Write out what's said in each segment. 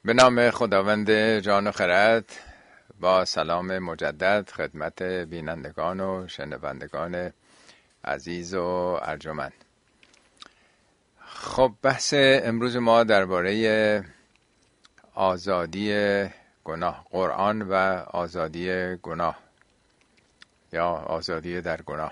به نام خداوند جان و خرد، با سلام مجدد خدمت بینندگان و شنوندگان عزیز و ارجمند. خب بحث امروز ما درباره آزادی گناه، قرآن و آزادی گناه یا آزادی در گناه.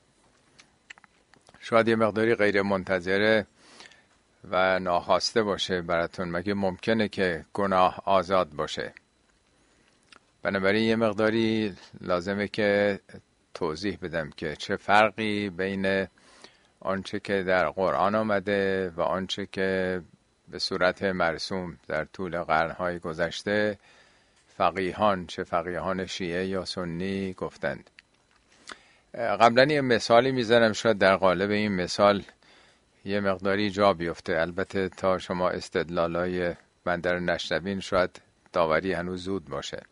شاید یه مقداری غیر منتظره و ناخواسته باشه براتون، مگه ممکنه که گناه آزاد باشه؟ بنابراین یه مقداری لازمه که توضیح بدم که چه فرقی بین آنچه که در قرآن آمده و آنچه که به صورت مرسوم در طول قرنهای گذشته فقیهان، چه فقیهان شیعه یا سنی گفتند. قبلا یه مثالی میزنم، شاید در قالب این مثال یه مقداری جا بیفته. البته تا شما استدلالای من در نشنوین شاید داوری هنوز زود باشه.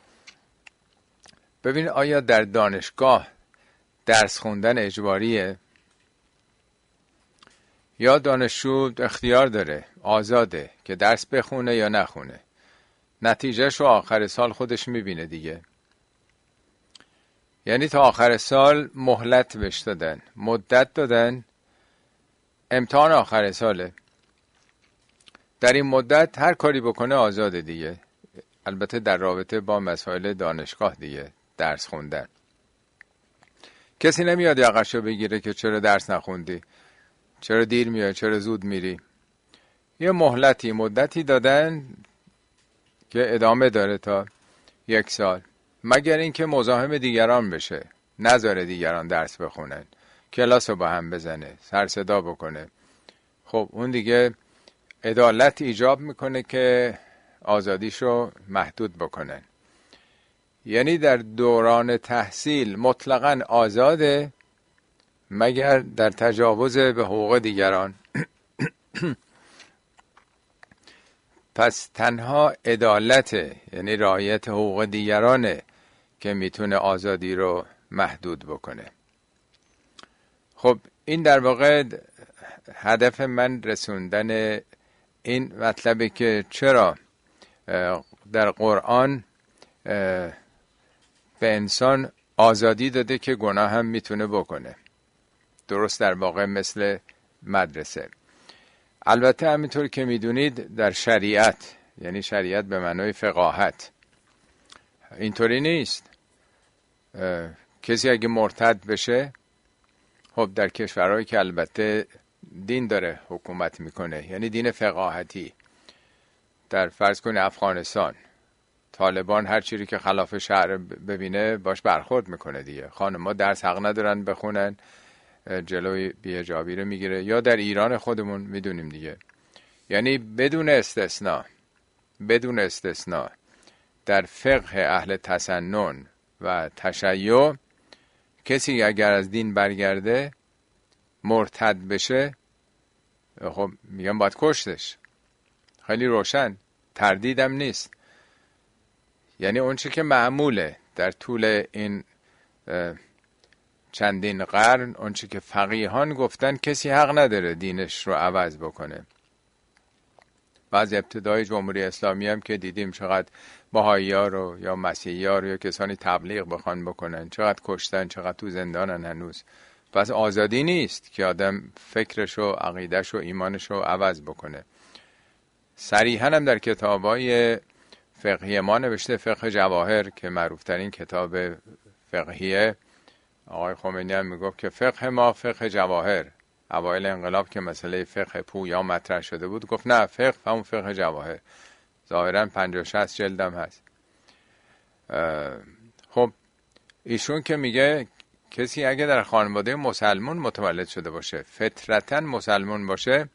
ببین، آیا در دانشگاه درس خوندن اجباریه یا دانشجو اختیار داره، آزاده که درس بخونه یا نخونه؟ نتیجهشو آخر سال خودش میبینه دیگه. یعنی تا آخر سال مهلت بهش دادن، مدت دادن، امتحان آخر ساله. در این مدت هر کاری بکنه آزاده دیگه. البته در رابطه با مسائل دانشگاه دیگه، درس خوندن. کسی نمیاد یقشو بگیره که چرا درس نخوندی، چرا دیر میای، چرا زود میری. یه مهلتی، مدتی دادن که ادامه داره تا 1 سال، مگر اینکه مزاحم دیگران بشه، نذاره دیگران درس بخونن، کلاس رو با هم بزنه، سر صدا بکنه. خب اون دیگه عدالت ایجاب میکنه که آزادیشو محدود بکنن. یعنی در دوران تحصیل مطلقاً آزاده مگر در تجاوز به حقوق دیگران. پس تنها عدالت، یعنی رعایت حقوق دیگرانه که میتونه آزادی رو محدود بکنه. خب این در واقع هدف من رسوندن این مطلبه که چرا در قرآن به انسان آزادی داده که گناه هم میتونه بکنه. درست در واقع مثل مدرسه. البته همینطور که میدونید در شریعت، یعنی شریعت به معنای فقاهت، اینطوری نیست. کسی اگه مرتد بشه، خب در کشورهایی که البته دین داره حکومت میکنه، یعنی دین فقاهتی، در فرض کنید افغانستان، طالبان هر چیزی که خلاف شرع ببینه باش برخورد میکنه دیگه. خانم‌ها درس حق ندارن بخونن، جلوی بی‌حجابی رو میگیره. یا در ایران خودمون میدونیم دیگه. یعنی بدون استثناء در فقه اهل تسنن و تشیع، کسی اگر از دین برگرده، مرتد بشه، خب میگن باید کشتش. خیلی روشن، تردیدم نیست. یعنی اون چی که معموله در طول این چندین قرن، اون چی که فقیهان گفتن، کسی حق نداره دینش رو عوض بکنه. بعضی ابتدای جمهوری اسلامی هم که دیدیم چقدر بهائی‌ها رو یا مسیحی‌ها رو یا کسانی تبلیغ بخوان بکنن، چقدر کشتن، چقدر تو زندانن هنوز. پس آزادی نیست که آدم فکرش و عقیدش و ایمانش رو عوض بکنه. صریحاً هم در کتابای فقهی ما نوشته، فقه جواهر که معروفترین کتاب فقهیه، آقای خمینی هم میگفت که فقه ما فقه جواهر. اوایل انقلاب که مسئله فقه پویا مطرح شده بود، گفت نه، فقه همون فقه جواهر. ظاهراً 50-60 جلدم هست. خب ایشون که میگه کسی اگه در خانواده مسلمان متولد شده باشه، فطرتاً مسلمان باشه،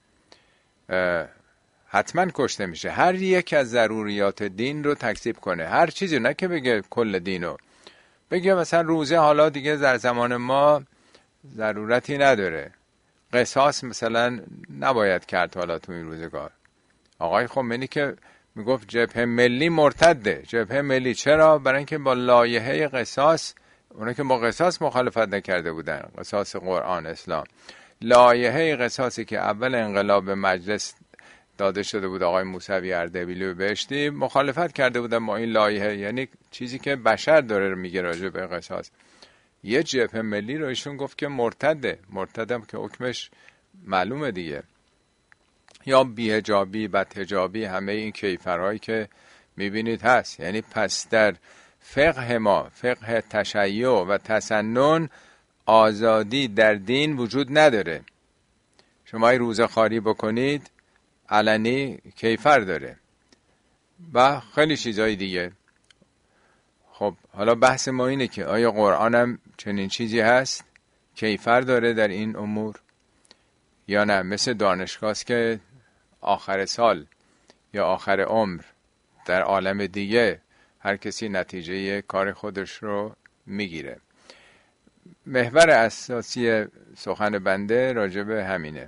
حتما کشته میشه. هر یک از ضروریات دین رو تکذیب کنه، هر چیزی، نه که بگه کل دینو. بگه مثلا روزه حالا دیگه در زمان ما ضرورتی نداره، قصاص مثلا نباید کرد حالا تو این روزگار. آقای خمینی که میگفت جبهه ملی مرتده. جبهه ملی چرا؟ برای اینکه با لایحه قصاص، اونا که با قصاص مخالفت نکرده بودن، قصاص قرآن اسلام، لایحه قصاصی که اول انقلاب مجلس داده شده بود آقای موسوی اردبیلی بهشتی، مخالفت کرده بودن با این لایحه، یعنی چیزی که بشر داره میگه راجع به قصاص. یه جبهه ملی رو ایشون گفت که مرتدم که حکمش معلومه دیگه، یا بی‌حجابی، بدحجابی، همه این کیفرهایی که میبینید هست. یعنی پس در فقه ما، فقه تشیع و تسنن، آزادی در دین وجود نداره. شما روزه خواری بکنید علنی کیفر داره و خیلی چیزای دیگه. خب حالا بحث ما اینه که آیا قرآن هم چنین چیزی هست کیفر داره در این امور یا نه؟ مثل دانشگاهست که آخر سال یا آخر عمر در عالم دیگه هر کسی نتیجه کار خودش رو میگیره. محور اساسی سخن بنده راجع به همینه.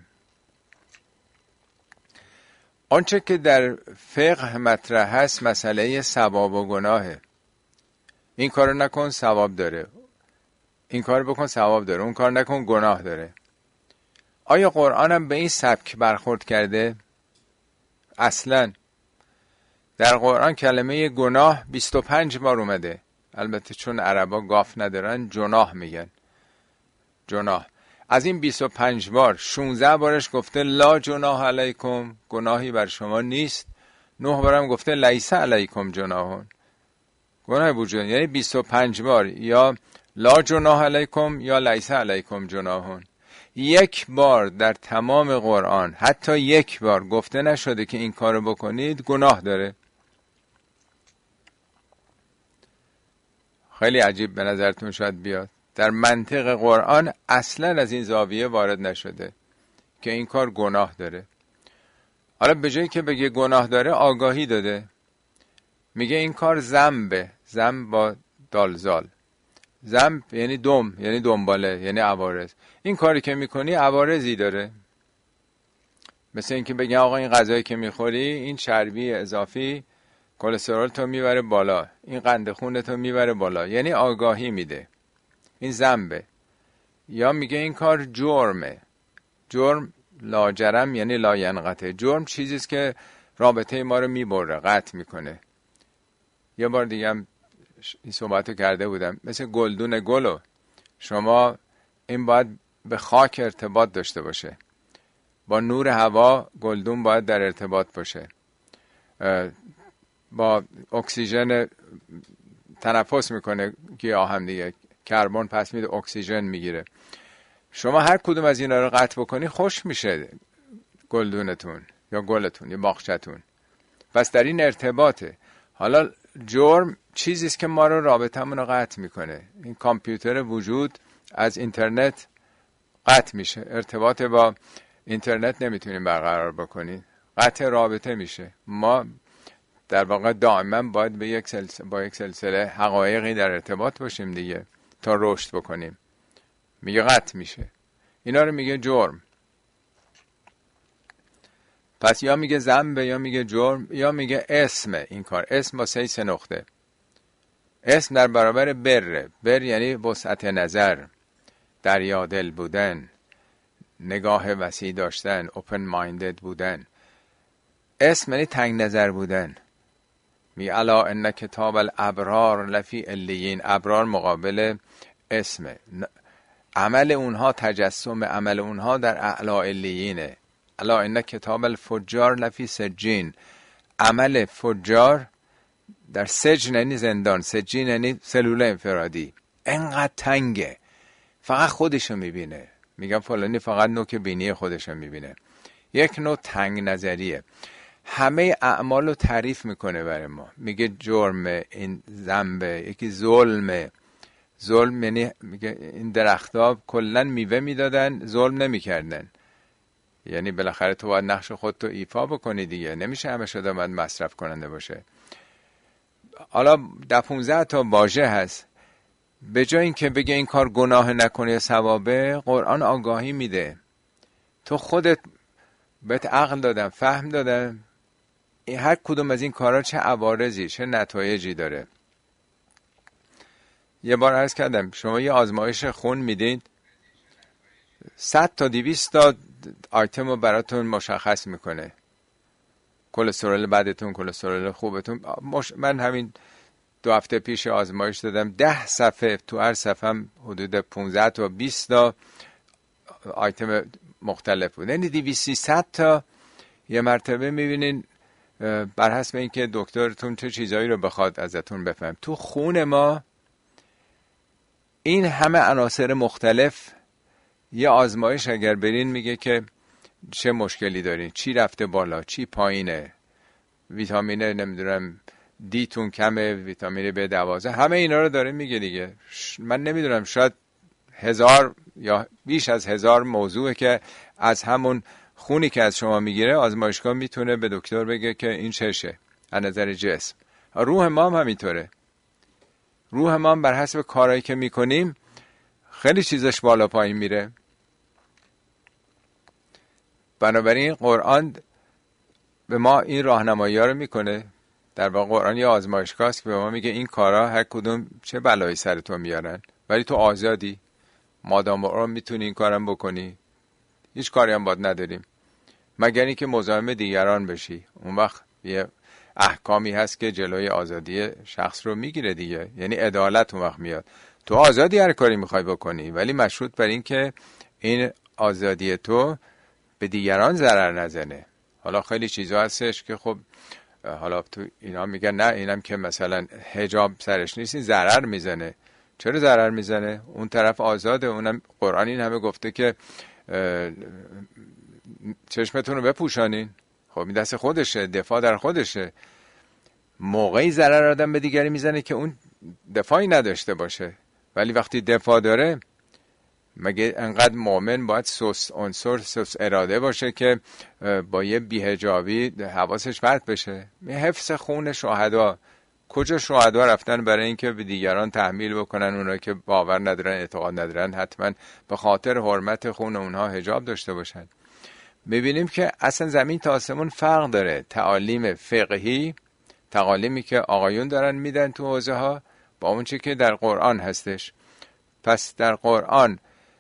آنچه که در فقه مطرح هست مسئله ثواب و گناهه. این کارو نکن ثواب داره، این کارو بکن ثواب داره، اون کار نکن گناه داره. آیا قرآن هم به این سبک برخورد کرده؟ اصلا در قرآن کلمه گناه 25 بار اومده. البته چون عربا گاف ندارن جناح میگن، جناح. از این 25 بار 16 بارش گفته لا جناح علیکم، گناهی بر شما نیست. 9 بارم گفته لیس علیکم جناحون، گناهی وجود. یعنی 25 بار یا لا جناح علیکم یا لیس علیکم جناحون. یک بار در تمام قرآن، حتی یک بار گفته نشده که این کارو بکنید گناه داره. خیلی عجیب به نظرتون شاید بیاد. در منطق قرآن اصلا از این زاویه وارد نشده که این کار گناه داره. حالا به جایی که بگه گناه داره آگاهی داده، میگه این کار ذنبه. ذنب با دالزال، ذنب یعنی دم، یعنی دنباله، یعنی عوارض. این کاری که میکنی عوارضی داره. مثل اینکه بگه آقا این غذایی که میخوری این چربی اضافی کلسترول تو میبره بالا، این قند خون تو میبره بالا، یعنی آگاهی میده. این ذنبه. یا میگه این کار جرمه. جرم لاجرم یعنی لا ینقطع. جرم چیزیست که رابطه ما رو میبره، قطع میکنه. یه بار دیگه هم این صحبتو کرده بودم، مثل گلدون گلو، شما این باید به خاک ارتباط داشته باشه، با نور هوا گلدون باید در ارتباط باشه، با اکسیژن تنفس میکنه گیاه هم دیگه، کربن پس میده اکسیژن میگیره. شما هر کدوم از اینا رو قطع بکنی خوش میشه گلدونتون یا گلتون یا باغچتون. پس در این ارتباطه. حالا جرم چیزیست که ما رو رابطمون رو قطع میکنه. این کامپیوتر وجود از اینترنت قطع میشه، ارتباط با اینترنت نمیتونیم برقرار بکنیم، قطع رابطه میشه. ما در واقع دائما باید با یک سلسله حقایقی در ارتباط باشیم دیگه تا رشد بکنیم. میگه قطع میشه. اینا رو میگه جرم. پس یا میگه ذنبه یا میگه جرم یا میگه اسمه. این کار اسم با 3 نقطه. اسم در برابر بره. بر یعنی وسعت نظر، دریا دل بودن، نگاه وسیع داشتن، اوپن مایندد بودن. اسم یعنی تنگ نظر بودن. می الا ان کتاب الابرار لفی علیین. ابرار مقابل اسمه. عمل اونها، تجسم عمل اونها در اعلی علیینه. الا ان کتاب الفجار لفی سجین. عمل فجار در سجن یعنی زندان، سجین یعنی سلول انفرادی. انقدر تنگه، فقط خودشو میبینه. میگم فلانی فقط نوک بینی خودشو میبینه. یک نوع تنگ نظریه. همه اعمال رو تعریف میکنه برای ما. میگه جرمه، این ذنبه، یکی ظلمه. ظلم یعنی میگه این درخت‌ها کلا میوه میدادن، ظلم نمیکردن. یعنی بالاخره تو باید نقش خودتو ایفا بکنی دیگه، نمیشه همه شده باید مصرف کننده باشه. حالا 15 تا واژه هست. به جای اینکه بگه این کار گناه نکنه یا ثوابه، قرآن آگاهی میده. تو خودت بهت عقل دادم، فهم دادم، هر کدوم از این کارا چه عوارضی، چه نتایجی داره. یه بار عرض کردم شما یه آزمایش خون میدید، 100 تا 200 تا آیتم رو براتون مشخص میکنه. کلسترول بدتون، کلسترول خوبتون. من همین 2 هفته پیش آزمایش دادم، 10 صفحه، تو هر صفحه هم حدود 15 تا 20 تا آیتم مختلف بود، یعنی 200-300 تا. یه مرتبه میبینین بر حسب اینکه دکترتون چه چیزایی رو بخواد ازتون بفهم، تو خون ما این همه عناصر مختلف، یه آزمایش اگر برین میگه که چه مشکلی دارین، چی رفته بالا، چی پایینه، ویتامین نمیدونم دیتون کمه، ویتامین B12، همه اینا رو داره میگه دیگه. من نمیدونم، شاید 1000 یا بیش از 1000 موضوعه که از همون خونی که از شما میگیره آزمایشگاه میتونه به دکتر بگه که این چشه از نظر جسم. روح ما هم همینطوره. روح ما هم بر حسب کارهایی که میکنیم خیلی چیزش بالا پایین میره. بنابراین قرآن به ما این راهنمایی ها رو میکنه. در واقع قرآن یه آزمایشگاه است که به ما میگه این کارا هر کدوم چه بلایی سر تو میارن، ولی تو آزادی، مادام رو میتونی این کارم بکنی، هیچ کاری هم باید نداریم مگر اینکه مزاحم دیگران بشی. اون وقت یه احکامی هست که جلوی آزادی شخص رو میگیره دیگه، یعنی عدالت اون وقت میاد. تو آزادی هر کاری میخوای بکنی، ولی مشروط بر این که این آزادی تو به دیگران ضرر نزنه. حالا خیلی چیزا هستش که خب حالا تو اینا میگن نه اینم که مثلا حجاب سرش نیست ضرر میزنه. چرا ضرر میزنه؟ اون طرف آزاده، اونم قرآن این همه گفته که چشمتون رو بپوشانین. خب این دست خودشه، دفاع در خودشه. موقعی ضرر آدم به دیگری میزنه که اون دفاعی نداشته باشه، ولی وقتی دفاع داره، مگه انقدر مؤمن باید سوس اراده باشه که با یه بی‌حجابی حواسش پرت بشه؟ حفظ خون شهدا. کجا شهدا رفتن برای اینکه به دیگران تحمیل بکنن اونا که باور ندارن، اعتقاد ندارن، حتما به خاطر حرمت خون اونها حجاب داشته باشن. میبینیم که اصلا زمین تا آسمون فرق داره. تعالیم فقهی، تعالیمی که آقایون دارن میدن تو حوزه ها، با اون چی که در قرآن هستش. پس در قرآن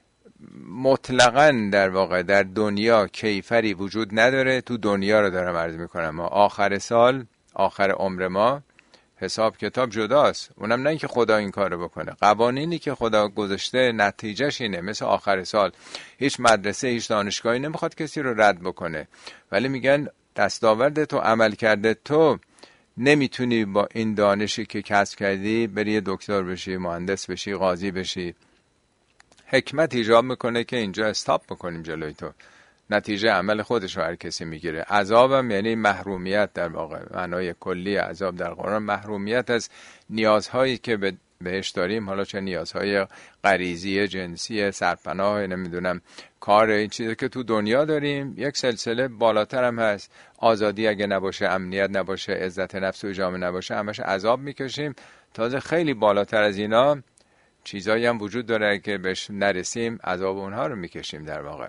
مطلقاً در واقع در دنیا کیفری وجود نداره. تو دنیا رو دارم عرض میکنم، ما آخر سال، آخر عمر ما حساب کتاب جداست. اونم نه اینکه خدا این کارو بکنه، قوانینی که خدا گذاشته نتیجهش اینه. مثل آخر سال هیچ مدرسه، هیچ دانشگاهی نمیخواد کسی رو رد بکنه، ولی میگن دستاورد تو، عمل کرده تو، نمیتونی با این دانشی که کسب کردی بری دکتر بشی، مهندس بشی، قاضی بشی. حکمت ایجاب میکنه که اینجا استاپ بکنیم جلوی تو. نتیجه عمل خودش رو هر کسی میگیره. عذابم یعنی محرومیت، در واقع معنای کلی عذاب در قرآن محرومیت از نیازهایی که بهش داریم. حالا چه نیازهای غریزی، جنسی، سرپناه، نمیدونم کار، این چیزی که تو دنیا داریم یک سلسله بالاتر هم هست. آزادی اگه نباشه، امنیت نباشه، عزت نفس و جامعه نباشه، همش عذاب میکشیم. تازه خیلی بالاتر از اینا چیزایی هم وجود داره که بهش نرسیم، عذاب اونها رو میکشیم. در واقع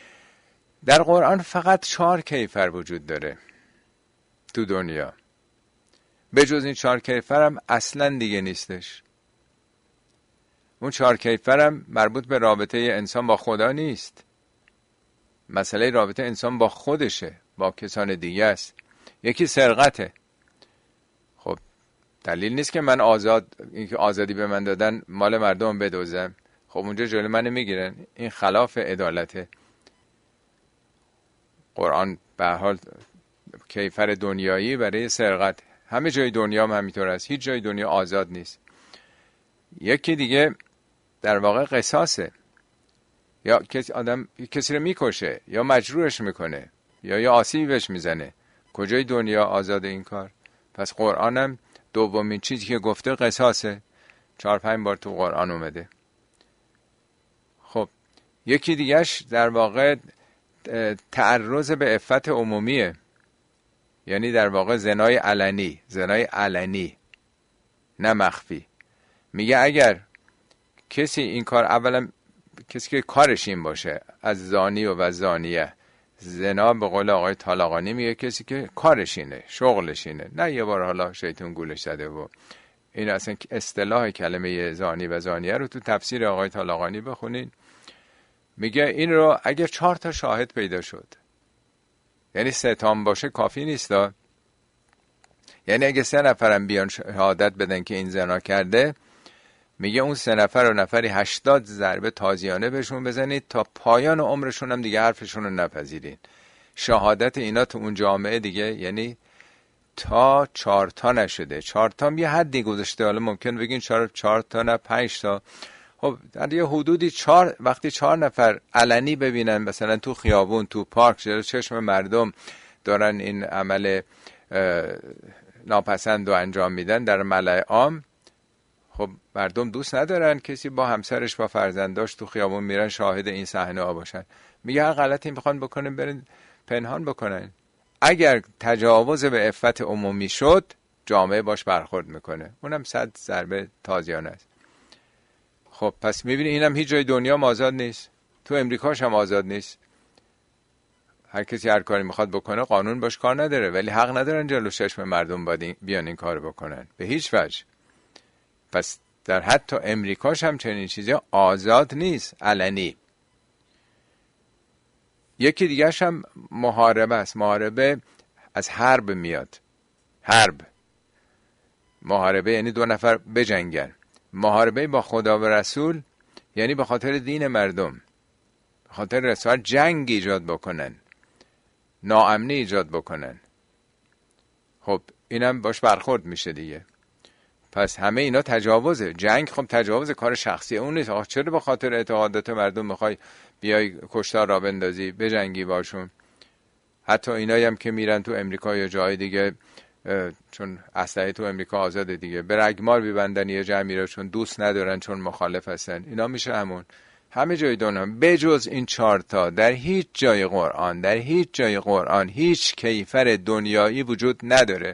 در قرآن فقط 4 کیفر وجود داره تو دنیا. به جز این 4 کیفر هم اصلا دیگه نیستش. اون 4 کیفر هم مربوط به رابطه انسان با خدا نیست. مسئله رابطه انسان با خودشه، با کسان دیگه است. یکی سرقته. خب دلیل نیست که من اینکه آزادی به من دادن مال مردم بدوزم. خب اونجا جلوی من میگیرن. این خلاف عدالته. قرآن به حال کیفر دنیایی برای سرقت. همه جای دنیا هم همینطور است. هیچ جای دنیا آزاد نیست. یکی دیگه در واقع قصاصه. یا کسی رو میکشه یا مجروحش میکنه یا آسیبی بهش میزنه. کجای دنیا آزاد این کار؟ پس قرآنم دومین چیزی که گفته قصاصه. 4-5 بار تو قرآن اومده. خب یکی دیگهش در واقع تعرض به عفت عمومیه. یعنی در واقع زنای علنی نه مخفی. میگه اگر کسی این کار، اولا کسی که کارش این باشه، از زانی و زانیه، زنا به قول آقای طالقانی میگه کسی که کارش اینه، شغلش اینه، نه یه بار حالا شیطون گولش زده. و این اصلا اصطلاح کلمه زانی و زانیه رو تو تفسیر آقای طالقانی بخونین. میگه این رو اگر 4 تا شاهد پیدا شد یعنی 3 تا باشه کافی نیست. یعنی اگه 3 نفرم بیان شهادت بدن که این زنا کرده، میگه اون 3 نفر و نفری 80 ضربه تازیانه بهشون بزنید تا پایان عمرشون هم دیگه حرفشون رو نپذیرین. شهادت اینا تو اون جامعه دیگه یعنی تا 4 تا نشده. 4 تا یه حدی گذاشته، حالا ممکن بگین 4 تا نه 5 تا. خب در یه حدودی وقتی 4 نفر علنی ببینن مثلا تو خیابون، تو پارک، جلوی چشم مردم دارن این عمل ناپسند رو انجام میدن در ملأ عام، خب مردم دوست ندارن کسی با همسرش با فرزنداش تو خیابون میرن شاهد این صحنه ها باشن. میگه هر غلطی میخوان بکنن برن پنهان بکنن. اگر تجاوز به عفت عمومی شد جامعه باش برخورد میکنه، اونم 100 ضربه تازیانه است. خب پس میبینی اینم هیچ جای دنیا آزاد نیست، تو امریکاش هم آزاد نیست. هر کسی هر کاری میخواد بکنه، قانون باش کار نداره، ولی حق ندارن جلو چشم مردم بیان این کار بکنن به هیچ وجه. پس در حتی امریکاش هم چنین چیزی آزاد نیست علنی. یکی دیگرش هم محاربه است. محاربه از حرب میاد. حرب، محاربه یعنی 2 نفر بجنگن. محاربه با خدا و رسول یعنی به خاطر دین مردم، به خاطر رسالت جنگ ایجاد بکنن، ناامنی ایجاد بکنن. خب اینم باش برخورد میشه دیگه. پس همه اینا تجاوزه. جنگ خب تجاوز، کار شخصی اون نیست. آخه چرا به خاطر اعتقادات مردم میخوای بیای کشتار را بندازی، بجنگی باشون؟ حتی اینایی هم که میرن تو امریکا یا جای دیگه، چون اسلحه تو امریکا آزاده دیگه، به رگمار میبندن یه جمعی رو چون دوست ندارن، چون مخالف هستن. اینا میشه همه جای دنیا بجز این 4 تا در هیچ جای قرآن هیچ کیفر دنیایی وجود نداره.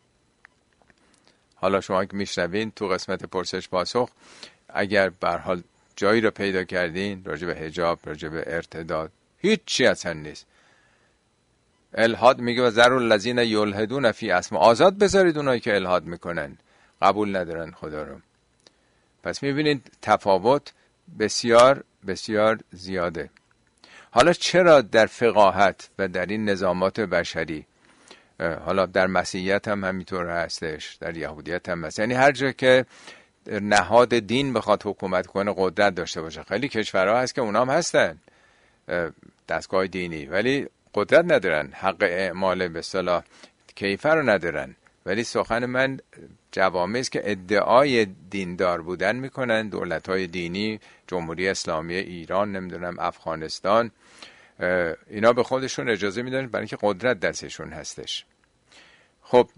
حالا شما که میشنوین تو قسمت پرسش پاسخ، اگر به هر حال جایی رو پیدا کردین راجع به حجاب، راجع به ارتداد، هیچ اصلا نیست. الحاد میگه و ذروا الذین یلحدون فی اسما، آزاد بذارید اونایی که الحاد میکنن، قبول ندارن خدا رو. پس میبینید تفاوت بسیار بسیار زیاده. حالا چرا در فقاهت و در این نظامات بشری، حالا در مسیحیت هم همینطور هستش، در یهودیت هم هست، یعنی هر جا که نهاد دین بخواد حکومت کنه قدرت داشته باشه. خیلی کشورها هست که اونام هستن دستگاه دینی ولی قدرت ندارن، حق اعمال به اصطلاح کیفر رو ندارن. ولی سخن من جوامعی است که ادعای دیندار بودن میکنن، دولت‌های دینی، جمهوری اسلامی ایران، نمیدونم افغانستان، اینا به خودشون اجازه میدن برای اینکه قدرت دستشون هستش. خب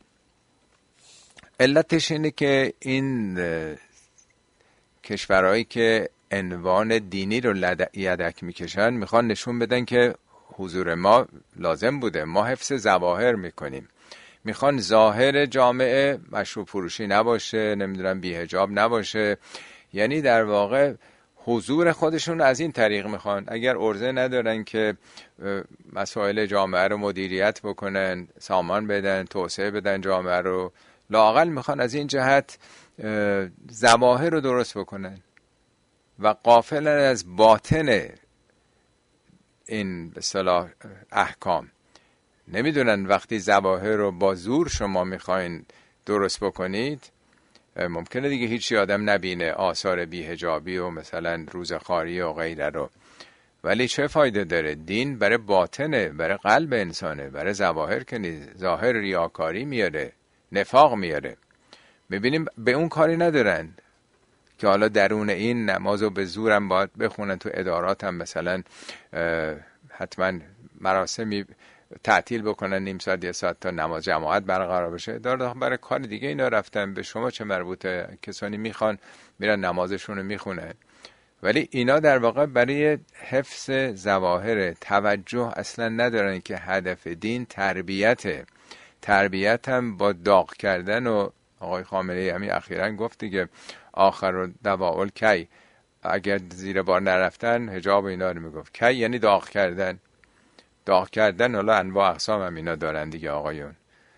علتش اینه که این کشورهایی که عنوان دینی رو یدک میکشن میخوان نشون بدن که حضور ما لازم بوده، ما حفظ ظواهر میکنیم. میخوان ظاهر جامعه مشروب فروشی نباشه، نمیدونم بی حجاب نباشه. یعنی در واقع حضور خودشون از این طریق میخوان. اگر عرضه ندارن که مسائل جامعه رو مدیریت بکنن، سامان بدن، توسعه بدن جامعه رو، لااقل میخوان از این جهت ظواهر رو درست بکنن و غافلن از باطن این به اصطلاح احکام. نمیدونن وقتی ظواهر رو با زور شما میخواین درست بکنید، ممکنه دیگه هیچی آدم نبینه، آثار بی‌حجابی و مثلا روزخواری و غیره رو. ولی چه فایده داره؟ دین برای باطنه، برای قلب انسانه، برای ظواهر که نیست. ظاهر ریاکاری میاره، نفاق میاره. میبینیم به اون کاری ندارن که حالا درون این نمازو به زورم باید بخونن. تو ادارات هم مثلا حتما مراسمی تعطیل بکنن، نیم ساعت 1 ساعت تا نماز جماعت برقرار بشه. برای کار دیگه اینا رفتن، به شما چه مربوطه؟ کسانی میخوان میرن نمازشون رو میخونن. ولی اینا در واقع برای حفظ ظواهر، توجه اصلا ندارن که هدف دین تربیته. تربیت هم با داغ کردن، و آقای خامنه‌ای همین اخیراً گفت دیگه آخر دواء الکی، اگر زیر بار نرفتن حجاب اینا رو میگفت. کی یعنی داغ کردن. داغ کردن حالا انواع اقسام هم اینا دارن دیگه آقایون.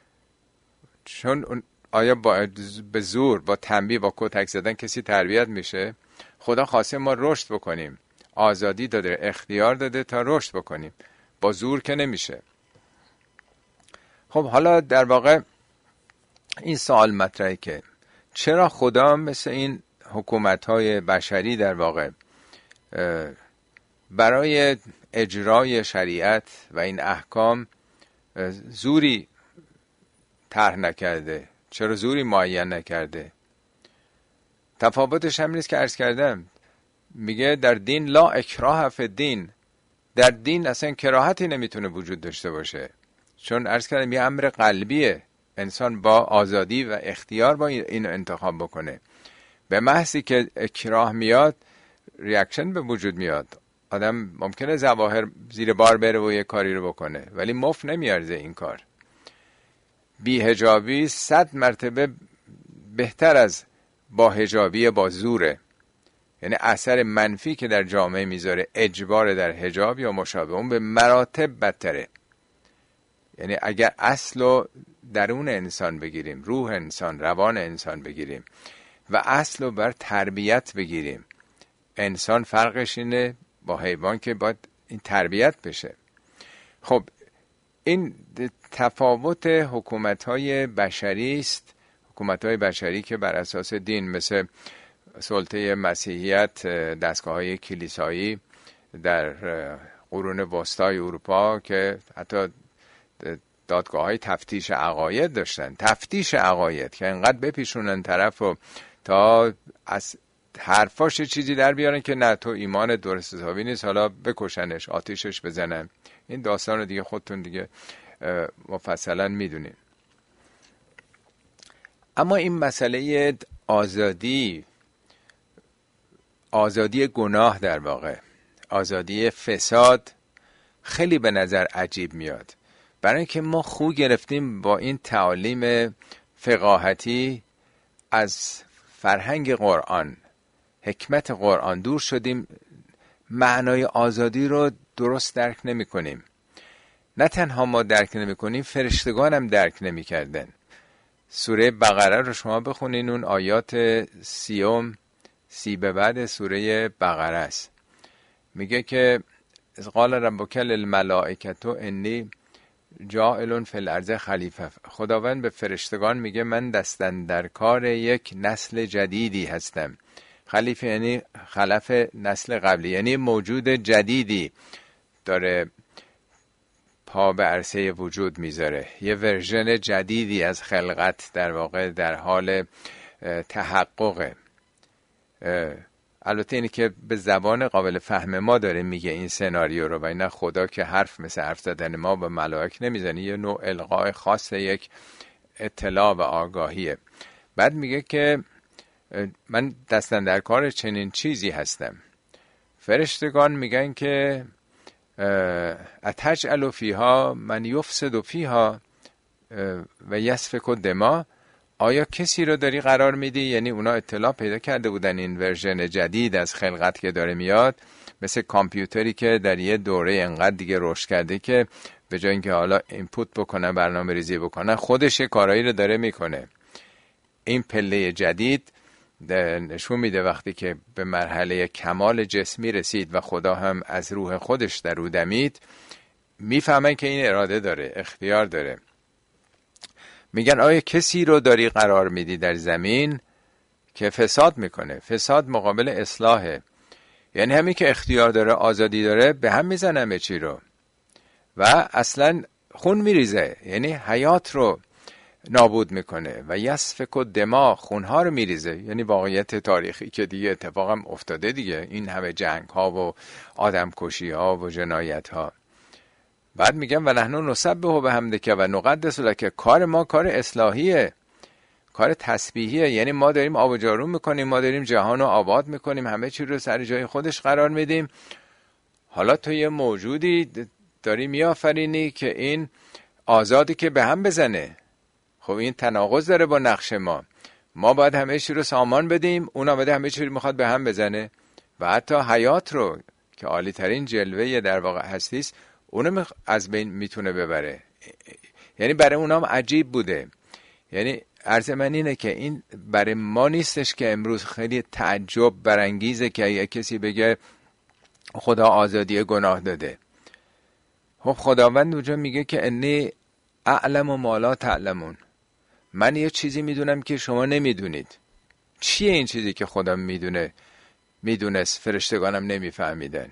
چون آیا با به زور، با تنبیه، با کتک زدن کسی تربیت میشه؟ خدا خواسته ما رشد بکنیم، آزادی داده، اختیار داده تا رشد بکنیم، با زور که نمیشه. خب حالا در واقع این سوال مطرحه که چرا خدا مثل این حکومت‌های بشری در واقع برای اجرای شریعت و این احکام زوری طرح نکرده؟ چرا زوری معین نکرده؟ تفاوتش هم نیست که عرض کردم، میگه در دین لا اکراه فی الدین، در دین اصلا کراهتی نمیتونه وجود داشته باشه، چون عرض کردم یه امر قلبیه، انسان با آزادی و اختیار با اینو انتخاب بکنه. به محضی که اکراه میاد ریاکشن به وجود میاد، آدم ممکنه ظواهر زیر بار بره و یه کاری رو بکنه ولی مفت نمیارزه این کار. بی‌حجابی 100 مرتبه بهتر از با حجابی با زوره، یعنی اثر منفی که در جامعه میذاره اجبار در حجاب یا مشابه اون به مراتب بدتره. یعنی اگر اصل و درون انسان بگیریم، روح انسان، روان انسان بگیریم و اصل رو بر تربیت بگیریم، انسان فرقش اینه با حیوان که باید این تربیت بشه. خب این تفاوت حکومت‌های بشری است، حکومت‌های بشری که بر اساس دین، مثل سلطه مسیحیت، دستگاه‌های کلیسایی در قرون وسطای اروپا که حتی دادگاه‌های تفتیش عقاید داشتن، تفتیش عقاید که انقدر بپیشونن طرف و تا از حرفاش چیزی در بیارن که نه تو ایمان درست حسابی نیست، حالا بکشنش، آتیشش بزنن. این داستان رو دیگه خودتون دیگه مفصلا میدونین. اما این مسئله آزادی گناه، در واقع آزادی فساد، خیلی به نظر عجیب میاد، برای اینکه ما خو گرفتیم با این تعالیم فقاهتی از فرهنگ قرآن، حکمت قرآن دور شدیم، معنای آزادی رو درست درک نمی کنیم. نه تنها ما درک نمی کنیم، فرشتگان هم درک نمی کردن. سوره بقره رو شما بخونین، اون آیات 30 به بعد سوره بقره است. میگه که از قال ربک للملائکة انی جاعل فی الارض خلیفه. خداوند به فرشتگان میگه من دستن در کار یک نسل جدیدی هستم. خلیفه یعنی خلف نسل قبلی، یعنی موجود جدیدی داره پا به عرصه وجود میذاره، یه ورژن جدیدی از خلقت در واقع در حال تحققه. البته اینی که به زبان قابل فهم ما داره میگه این سناریو رو، و اینا خدا که حرف مثل حرف زدن ما به ملائک نمیزنه، یه نوع القاء خاص، یک اطلاع و آگاهیه. بعد میگه که من دستن در کار چنین چیزی هستم. فرشتگان میگن که اتجعل فیها من یفسد فیها و یسفک الدماء. آیا کسی رو داری قرار میدی؟ یعنی اونا اطلاع پیدا کرده بودن این ورژن جدید از خلقت که داره میاد، مثل کامپیوتری که در یه دوره انقدر دیگه رشد کرده که به جای اینکه حالا اینپوت بکنه، برنامه ریزی بکنه، خودش یه کارایی رو داره میکنه. این پله جدید نشون میده وقتی که به مرحله کمال جسمی رسید و خدا هم از روح خودش در او دمید، میفهمن که این اراده داره، اختیار داره. میگن آیا کسی رو داری قرار میدی در زمین که فساد میکنه؟ فساد مقابل اصلاحه، یعنی همین که اختیار داره، آزادی داره، به هم میزنه همه چی رو و اصلا خون میریزه، یعنی حیات رو نابود میکنه و یسفک الدماء، خونها رو میریزه. یعنی واقعیت تاریخی که دیگه اتفاقم افتاده دیگه، این همه جنگ ها و آدم کشی ها و جنایت ها. بعد میگم و نحن نسبح بحمدک و نقدس لک، کار ما کار اصلاحیه، کار تسبیحیه، یعنی ما داریم آب و جارو میکنیم، ما داریم جهان رو آباد میکنیم، همه چی رو سر جای خودش قرار میدیم. حالا تو یه موجودی داری میآفرینی که این آزادی که به هم بزنه. خب این تناقض داره با نقش ما باید همه چی رو سامان بدیم، اون آمده همه چی رو میخواد به هم بزنه و حتی حیات رو که عالی ترین جلوه در واقع هستیست اونو از بین میتونه ببره. یعنی برای اونام عجیب بوده. یعنی عرض من اینه که این برای ما نیستش که امروز خیلی تعجب برانگیزه که یه کسی بگه خدا آزادی گناه داده. خب خداوند اونجا میگه که انی اعلم و ما لا تعلمون، من یه چیزی میدونم که شما نمیدونید. چیه این چیزی که خدا میدونست فرشتگانم نمیفهمیدن؟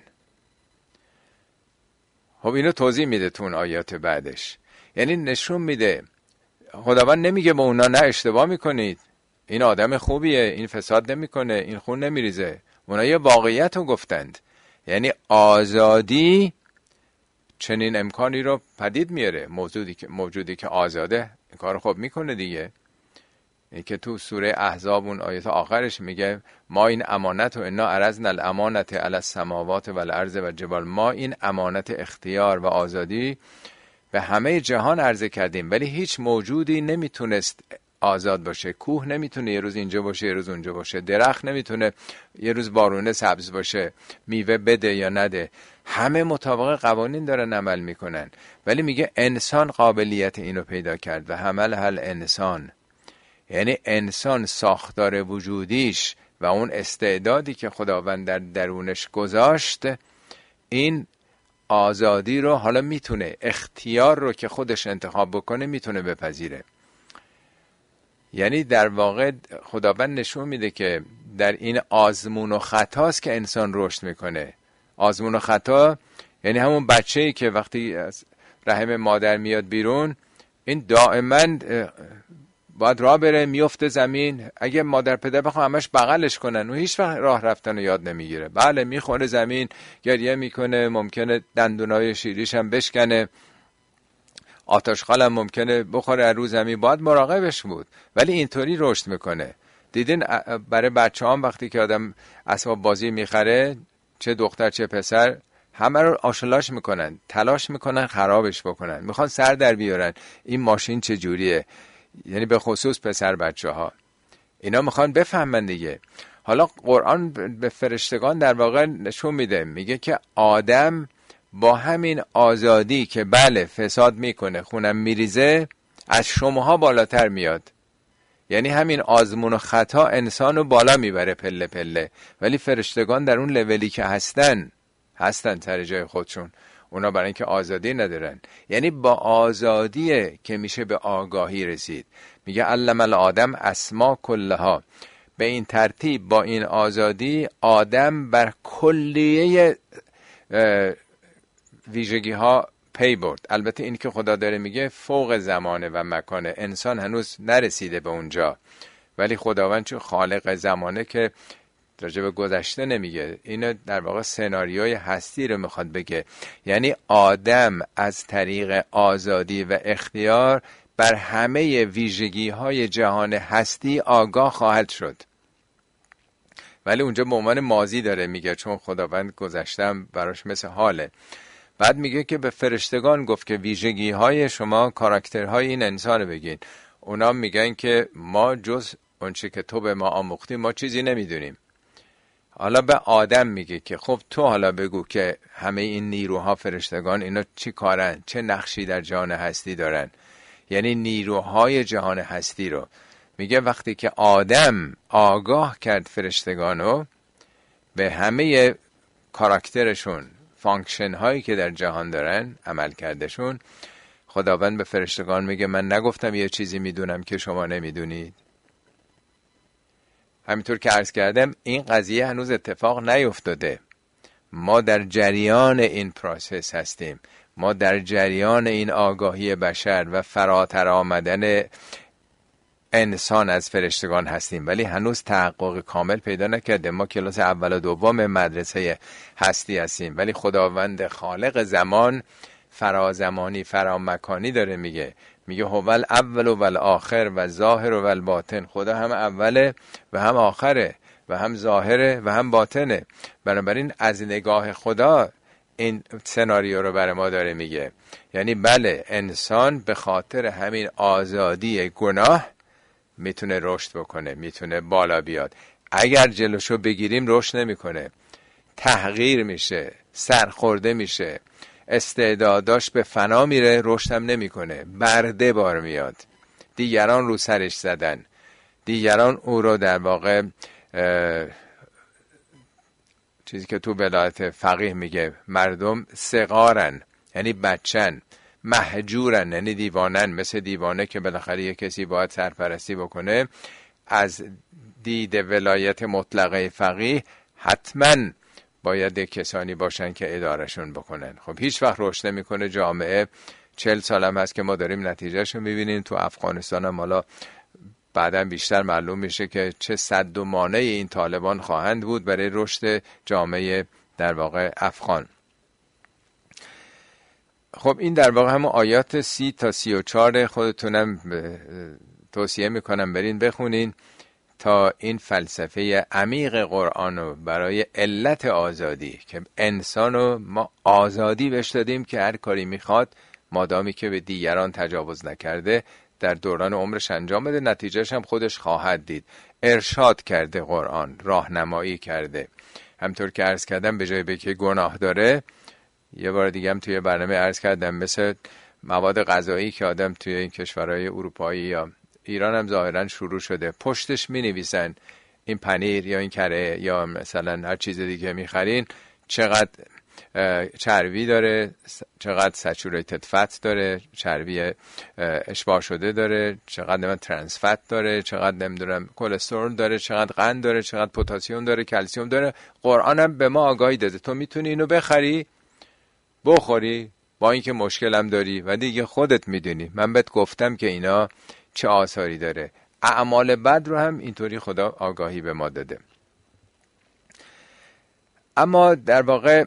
خب اینو توضیح میده تو اون آیات بعدش. یعنی نشون میده خداوند نمیگه به اونا نه اشتباه میکنید، این آدم خوبیه، این فساد نمیکنه، این خون نمیریزه. اونا یه واقعیت رو گفتند. یعنی آزادی چنین امکانی رو پدید میاره. موجودی که آزاده این کار خب میکنه دیگه. این که تو سوره احزاب اون آیت آخرش میگه ما این امانت و انا عرضنا الامانت علی السماوات و الارض و جبال، ما این امانت اختیار و آزادی به همه جهان عرضه کردیم، ولی هیچ موجودی نمیتونست آزاد باشه. کوه نمیتونه یه روز اینجا باشه یه روز اونجا باشه، درخت نمیتونه یه روز بارونه سبز باشه میوه بده یا نده، همه مطابق قوانین دارن عمل میکنن. ولی میگه انسان قابلیت اینو پیدا کرد و حمل هل انسان، یعنی انسان ساختار وجودیش و اون استعدادی که خداوند در درونش گذاشت، این آزادی رو حالا میتونه، اختیار رو که خودش انتخاب بکنه میتونه بپذیره. یعنی در واقع خداوند نشون میده که در این آزمون و خطاست که انسان رشد میکنه. آزمون و خطا یعنی همون بچه‌ای که وقتی از رحم مادر میاد بیرون، این دائما باید راه بره، میفته زمین. اگه مادر پدر بخوام همش بغلش کنن و هیچ وقت راه رفتن رو یاد نمیگیره. بله میخوره زمین، گریه میکنه، ممکنه دندونای شیریش هم بشکنه، آتشخال هم ممکنه بخوره از رو زمین، باید مراقبش بود، ولی اینطوری رشد میکنه. دیدین برای بچه هم وقتی که آدم اسباب بازی میخره، چه دختر چه پسر، همه رو آشلاش میکنن، تلاش میکنن خرابش بکنن، میخوان سر در بیارن این ماشین چه جوریه. یعنی به خصوص پسر بچه ها اینا میخوان بفهمن دیگه. حالا قرآن به فرشتگان در واقع نشون میده، میگه که آدم با همین آزادی که بله فساد میکنه، خونم میریزه، از شماها بالاتر میاد. یعنی همین آزمون و خطا انسان رو بالا میبره پله پله، ولی فرشتگان در اون لولی که هستن سر جای خودشون. اونا برای اینکه آزادی ندارن. یعنی با آزادیه که میشه به آگاهی رسید. میگه علم الآدم اسما کلها. به این ترتیب با این آزادی آدم بر کلیه ویژگی ها پی برد. البته این که خدا داره میگه فوق زمانه و مکانه، انسان هنوز نرسیده به اونجا، ولی خداوند چون خالق زمانه که راجع به گذشته نمیگه، اینو در واقع سناریوی هستی رو میخواد بگه. یعنی آدم از طریق آزادی و اختیار بر همه ویژگی های جهان هستی آگاه خواهد شد. ولی اونجا به عنوان ماضی داره میگه، چون خداوند گذشتم براش مثل حاله. بعد میگه که به فرشتگان گفت که ویژگی های شما، کاراکترهای این انسان بگین. اونا میگن که ما جز اونچه که تو به ما آموختی ما چیزی نمیدونیم. حالا به آدم میگه که خب تو حالا بگو که همه این نیروها، فرشتگان، اینا چی کارن، چه نقشی در جهان هستی دارن. یعنی نیروهای جهان هستی رو میگه وقتی که آدم آگاه کرد فرشتگانو به همه کاراکترشون، فانکشن هایی که در جهان دارن، عمل کردشون، خداوند به فرشتگان میگه من نگفتم یه چیزی میدونم که شما نمیدونید. همینطور که عرض کردم این قضیه هنوز اتفاق نیفتاده. ما در جریان این پروسس هستیم. ما در جریان این آگاهی بشر و فراتر آمدن انسان از فرشتگان هستیم، ولی هنوز تحقق کامل پیدا نکرده. ما کلاس اول و دوم مدرسه هستی هستیم، ولی خداوند خالق زمان، فرازمانی، فرامکانی داره میگه هو الاول و الاخر و ظاهر و الباطن. خدا هم اوله و هم آخره و هم ظاهره و هم باطنه. بنابراین از نگاه خدا این سناریو رو برای ما داره میگه. یعنی بله انسان به خاطر همین آزادی گناه میتونه رشد بکنه، میتونه بالا بیاد. اگر جلوشو بگیریم رشد نمیکنه، تحقیر میشه، سرخورده میشه، استعداداش به فنا میره، رشد هم نمیکنه، برده بار میاد. دیگران رو سرش زدن، دیگران او رو در واقع چیزی که تو ولایت فقیه میگه مردم صغارن، یعنی بچن، مهجورن، یعنی دیوانن، مثل دیوانه که بالاخره یه کسی باید سرپرستی بکنه. از دید ولایت مطلقه فقیه حتما باید کسانی باشن که ادارشون بکنن. خب هیچ وقت رشد نمیکنه جامعه. 40 سالم هست که ما داریم نتیجهشو میبینیم. تو افغانستان هم حالا بعداً بیشتر معلوم میشه که چه سد و مانع این طالبان خواهند بود برای رشد جامعه در واقع افغان. خب این در واقع همون آیات 30 تا 34 خودتونم توصیه میکنم برین بخونین تا این فلسفه عمیق قرآن رو برای علت آزادی که انسانو ما آزادی بهش دادیم که هر کاری میخواد مادامی که به دیگران تجاوز نکرده در دوران عمرش انجام بده، نتیجهش هم خودش خواهد دید. ارشاد کرده قرآن، راهنمایی کرده. همطور که عرض کردم به جای که گناه داره، یه بار دیگه هم توی برنامه عرض کردم مثل مواد غذایی که آدم توی این کشورهای اروپایی یا ایران هم ظاهرا شروع شده، پشتش می نویسن این پنیر یا این کره یا مثلا هر چیز دیگه میخرین چقدر چربی داره، چقدر سچوریتد فت داره، چربی اشباع شده داره، چقدر ترانس فت داره، چقدر نمیدونم کلسترول داره، چقدر قند داره، چقدر پتاسیم داره، کلسیم داره. قرآن هم به ما آگاهی داده تو میتونی اینو بخری بخوری با اینکه مشکلم داری و دیگه خودت میدونی. من بهت گفتم که اینا چه آثاری داره. اعمال بد رو هم اینطوری خدا آگاهی به ما داده. اما در واقع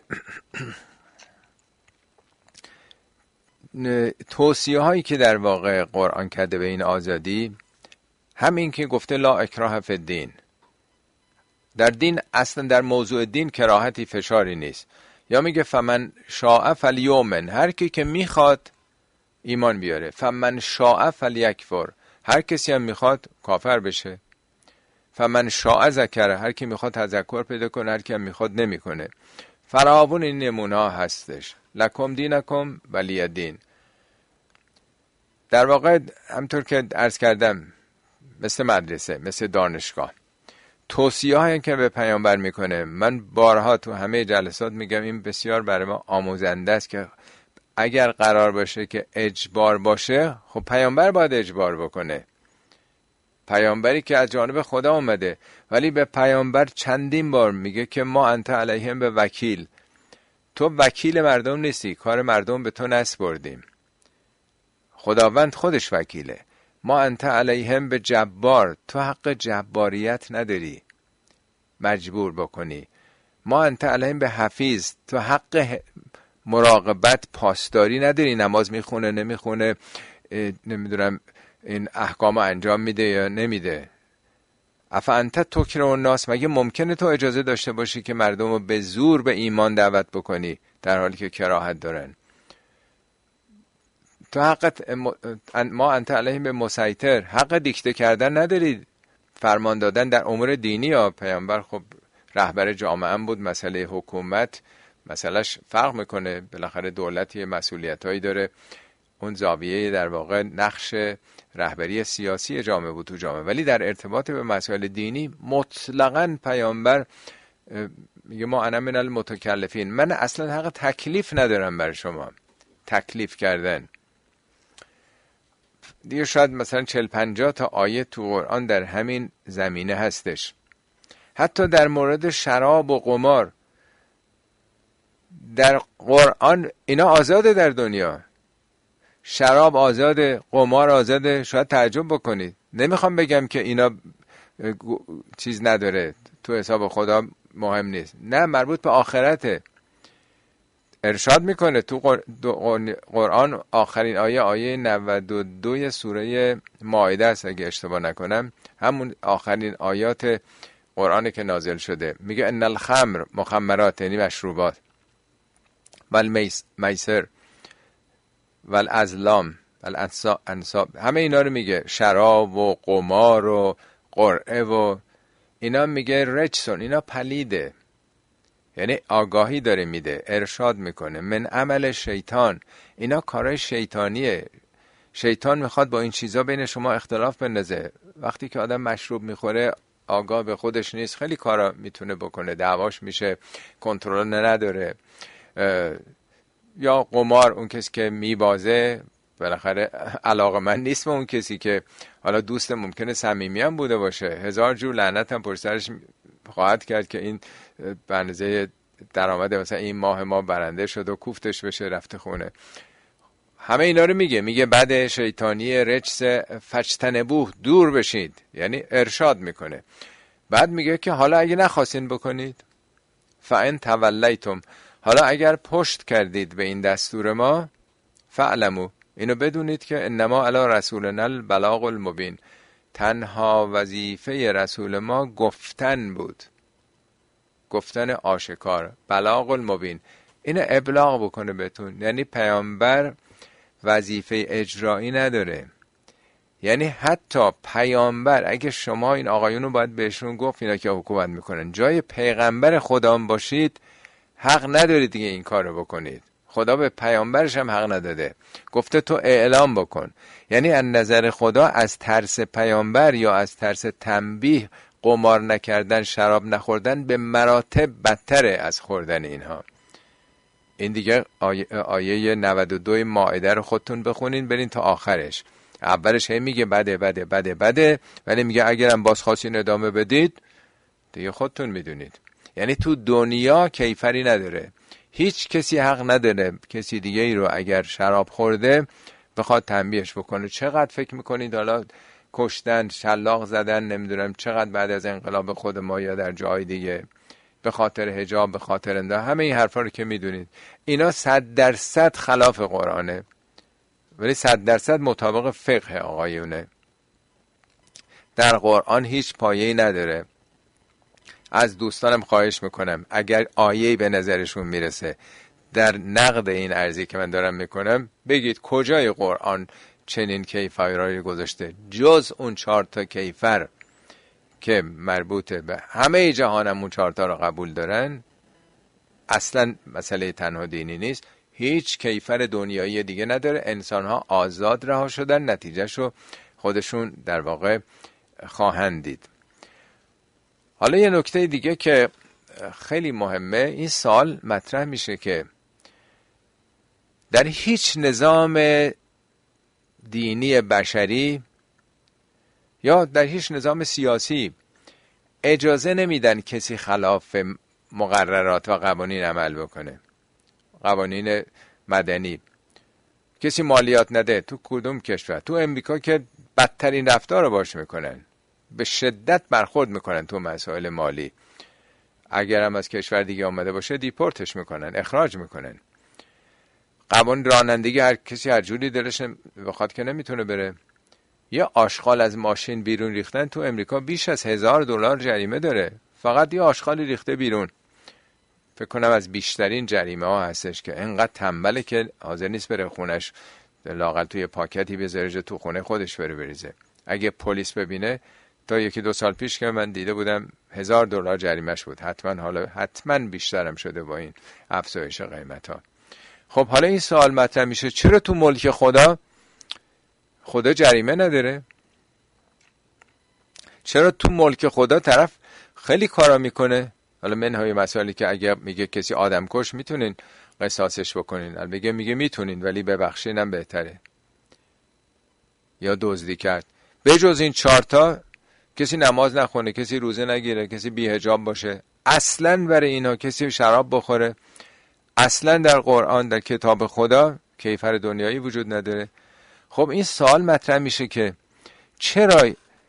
توصیه هایی که در واقع قرآن کرده به این آزادی، هم این که گفته لا اکراه فی الدین، در دین اصلا در موضوع دین کراهتی فشاری نیست. یا میگه فمن شاء فلیؤمن، هر کی که میخواد ایمان بیاره. فمن شاء فلیکفر، هر کسی هم میخواد کافر بشه. فمن شاء ذکر، هر کی میخواد تذکر پیدا کنه، هر کی هم میخواد نمیکنه. فراوون این نمونه ها هستش. لکم دینکم ولی دین. در واقع همطور که عرض کردم مثل مدرسه، مثل دانشگاه، توصیه هایی که به پیامبر میکنه، من بارها تو همه جلسات میگم این بسیار برای ما آموزنده است که اگر قرار باشه که اجبار باشه، خب پیامبر باید اجبار بکنه. پیامبری که از جانب خدا اومده، ولی به پیامبر چندین بار میگه که ما انت علیهم به وکیل، تو وکیل مردم نیستی، کار مردم به تو نسپردیم. خداوند خودش وکیله. ما انت علیهم به جبار، تو حق جباریت نداری مجبور بکنی. ما انت علیهم به حفیظ، تو حق مراقبت پاسداری نداری، نماز میخونه نمیخونه، نمیدونم این احکام انجام میده یا نمیده. افانت تکره الناس، مگه ممکنه تو اجازه داشته باشی که مردم رو به زور به ایمان دعوت بکنی در حالی که کراهت دارن؟ تو حق ما انت علیهم به مسیطر، حق دیکته کردن نداری، فرمان دادن در امور دینی. یا پیامبر خب رهبر جامعه هم بود، مسئله حکومت مسئلهش فرق میکنه، بالاخره دولتی مسئولیتایی داره. اون زاویه در واقع نقش رهبری سیاسی جامعه بود تو جامعه، ولی در ارتباط به مسائل دینی مطلقاً پیامبر میگه ما انا من المتکلفین، من اصلا حق تکلیف ندارم بر شما، تکلیف کردن. دیگه شاید مثلا 40-50 تا آیه تو قرآن در همین زمینه هستش. حتی در مورد شراب و قمار در قرآن اینا آزاده، در دنیا شراب آزاده، قمار آزاده. شاید تعجب بکنید، نمیخوام بگم که اینا چیز نداره، تو حساب خدا مهم نیست، نه، مربوط به آخرته. ارشاد میکنه تو قرآن، آخرین آیه 92 سوره مائده است اگه اشتباه نکنم، همون آخرین آیات قرآن که نازل شده، میگه ان الخمر، مخمرات یعنی مشروبات، والمیسر والازلام والانصاب، همه اینا رو میگه، شراب و قمار و قرعه و اینا، میگه رجسون، اینا پلیده. یعنی آگاهی داره میده، ارشاد میکنه من عمل شیطان، اینا کارهای شیطانیه. شیطان میخواد با این چیزا بین شما اختلاف بندازه. وقتی که آدم مشروب میخوره آگاه به خودش نیست، خیلی کارا میتونه بکنه، دعواش میشه، کنترل نداره، یا قمار، اون کسی که میبازه بالاخره علاقه‌مند نیست به اون کسی که حالا دوست ممکنه صمیمی هم بوده باشه، هزار جور لعنت هم پشت سرش خواهد کرد که این به اندازه درآمد مثلا این ماه ما برنده شد و کوفتش بشه رفته خونه. همه اینا رو میگه بعد شیطانی رجس فجتنبوه، دور بشید، یعنی ارشاد میکنه. بعد میگه که حالا اگه نخواستین بکنید، فان تولیتم، حالا اگر پشت کردید به این دستور ما، فعلمو، اینو بدونید که انما علی رسولنا البلاغ المبین، تنها وظیفه رسول ما گفتن بود، گفتن آشکار، بلاغ المبین، اینو ابلاغ بکنه بهتون. یعنی پیامبر وظیفه اجرایی نداره. یعنی حتی پیامبر، اگه شما این آقایونو باید بهشون گفت اینا که حکومت میکنن، جای پیغمبر خدا باشید حق ندارید دیگه این کارو بکنید. خدا به پیامبرش هم حق نداده، گفته تو اعلام بکن. یعنی از نظر خدا از ترس پیامبر یا از ترس تنبیه، قمار نکردن، شراب نخوردن به مراتب بدتره از خوردن اینها. این دیگه آیه 92 مائده رو خودتون بخونین برین تا آخرش. اولش هم میگه بده، ولی میگه اگرم باز خواستین ادامه بدید دیگه خودتون میدونید. یعنی تو دنیا کیفری نداره، هیچ کسی حق نداره کسی دیگه ای رو اگر شراب خورده بخواد تنبیهش بکنه. چقدر فکر میکنید حالا کشتن، شلاق زدن، نمیدونم چقدر بعد از انقلاب خود ما یا در جای دیگه به خاطر حجاب، به خاطر همه این حرفا رو که میدونید، اینا 100% خلاف قرآنه، ولی 100% مطابق فقه آقایونه. در قرآن هیچ پایه‌ای نداره. از دوستانم خواهش میکنم اگر آیه‌ای به نظرشون میرسه در نقد این عرضی که من دارم میکنم، بگید کجای قرآن چنین کیفرایی گذاشته، جز اون 4 کیفر که مربوط به همه جهانم اون 4 رو قبول دارن. اصلا مسئله تنها دینی نیست، هیچ کیفر دنیایی دیگه نداره. انسان ها آزاد رها شدن، نتیجهشو خودشون در واقع خواهند دید. حالا یه نکته دیگه که خیلی مهمه، این سوال مطرح میشه که در هیچ نظام دینی بشری یا در هیچ نظام سیاسی اجازه نمیدن کسی خلاف مقررات و قوانین عمل بکنه. قوانین مدنی، کسی مالیات نده تو کدوم کشور؟ تو امریکا که بدترین رفتار رو باش میکنن، به شدت برخورد میکنن تو مسائل مالی. اگر هم از کشور دیگه آمده باشه دیپورتش میکنن، اخراج میکنن. قوانین رانندگی هر کسی هر جوری دلش بخواد که نمیتونه بره. یه آشغال از ماشین بیرون ریختن تو امریکا بیش از $1000 جریمه داره، فقط یه آشغالی ریخته بیرون. فکر کنم از بیشترین جریمه ها هستش که انقدر تنبله که حاضر نیست بره خونش لااقل توی پاکتی بذاره تو خونه خودش بره بریزه. اگه پلیس ببینه، تا 1-2 سال پیش که من دیده بودم $1000 جریمهش بود، حتما بیشترم شده با این افزایش قیمت ها. خب حالا این سوال مطرح میشه، چرا تو ملک خدا جریمه نداره؟ چرا تو ملک خدا طرف خیلی کارا میکنه؟ حالا منهای مسائلی که اگه میگه کسی آدم کش میتونین قصاصش بکنین، میگه میتونین ولی ببخشین هم بهتره. یا دزدی کرد، به جز این 4 کسی نماز نخونه، کسی روزه نگیره، کسی بی حجاب باشه، اصلا برای اینا کسی شراب بخوره، اصلا در قرآن در کتاب خدا کیفر دنیایی وجود نداره. خب این سوال مطرح میشه که چرا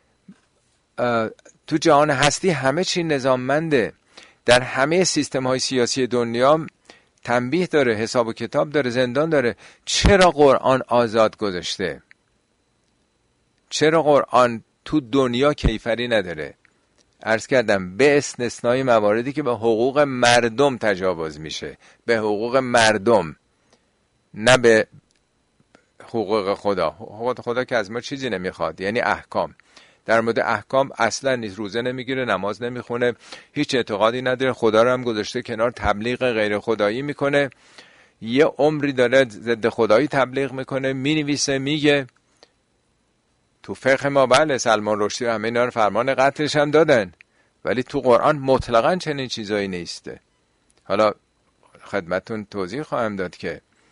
تو جهان هستی همه چی نظاممنده، در همه سیستم های سیاسی دنیا تنبیه داره، حساب و کتاب داره، زندان داره، چرا قرآن آزاد گذاشته؟ چرا قرآن تو دنیا کیفری نداره؟ عرض کردم به استثنای مواردی که به حقوق مردم تجاوز میشه، به حقوق مردم، نه به حقوق خدا. حقوق خدا که از ما چیزی نمیخواد، یعنی احکام. در مورد احکام اصلا نیست، روزه نمیگیره، نماز نمیخونه، هیچ اعتقادی نداره، خدا رو هم گذاشته کنار، تبلیغ غیر خدایی میکنه، یه عمری داره ضد خدایی تبلیغ میکنه، مینویسه، میگه. تو فقه ما بله سلمان رشدی و همه اینا رو فرمان قتلش هم دادن، ولی تو قرآن مطلقاً چنین چیزایی نیسته. حالا خدمتون توضیح خواهم داد که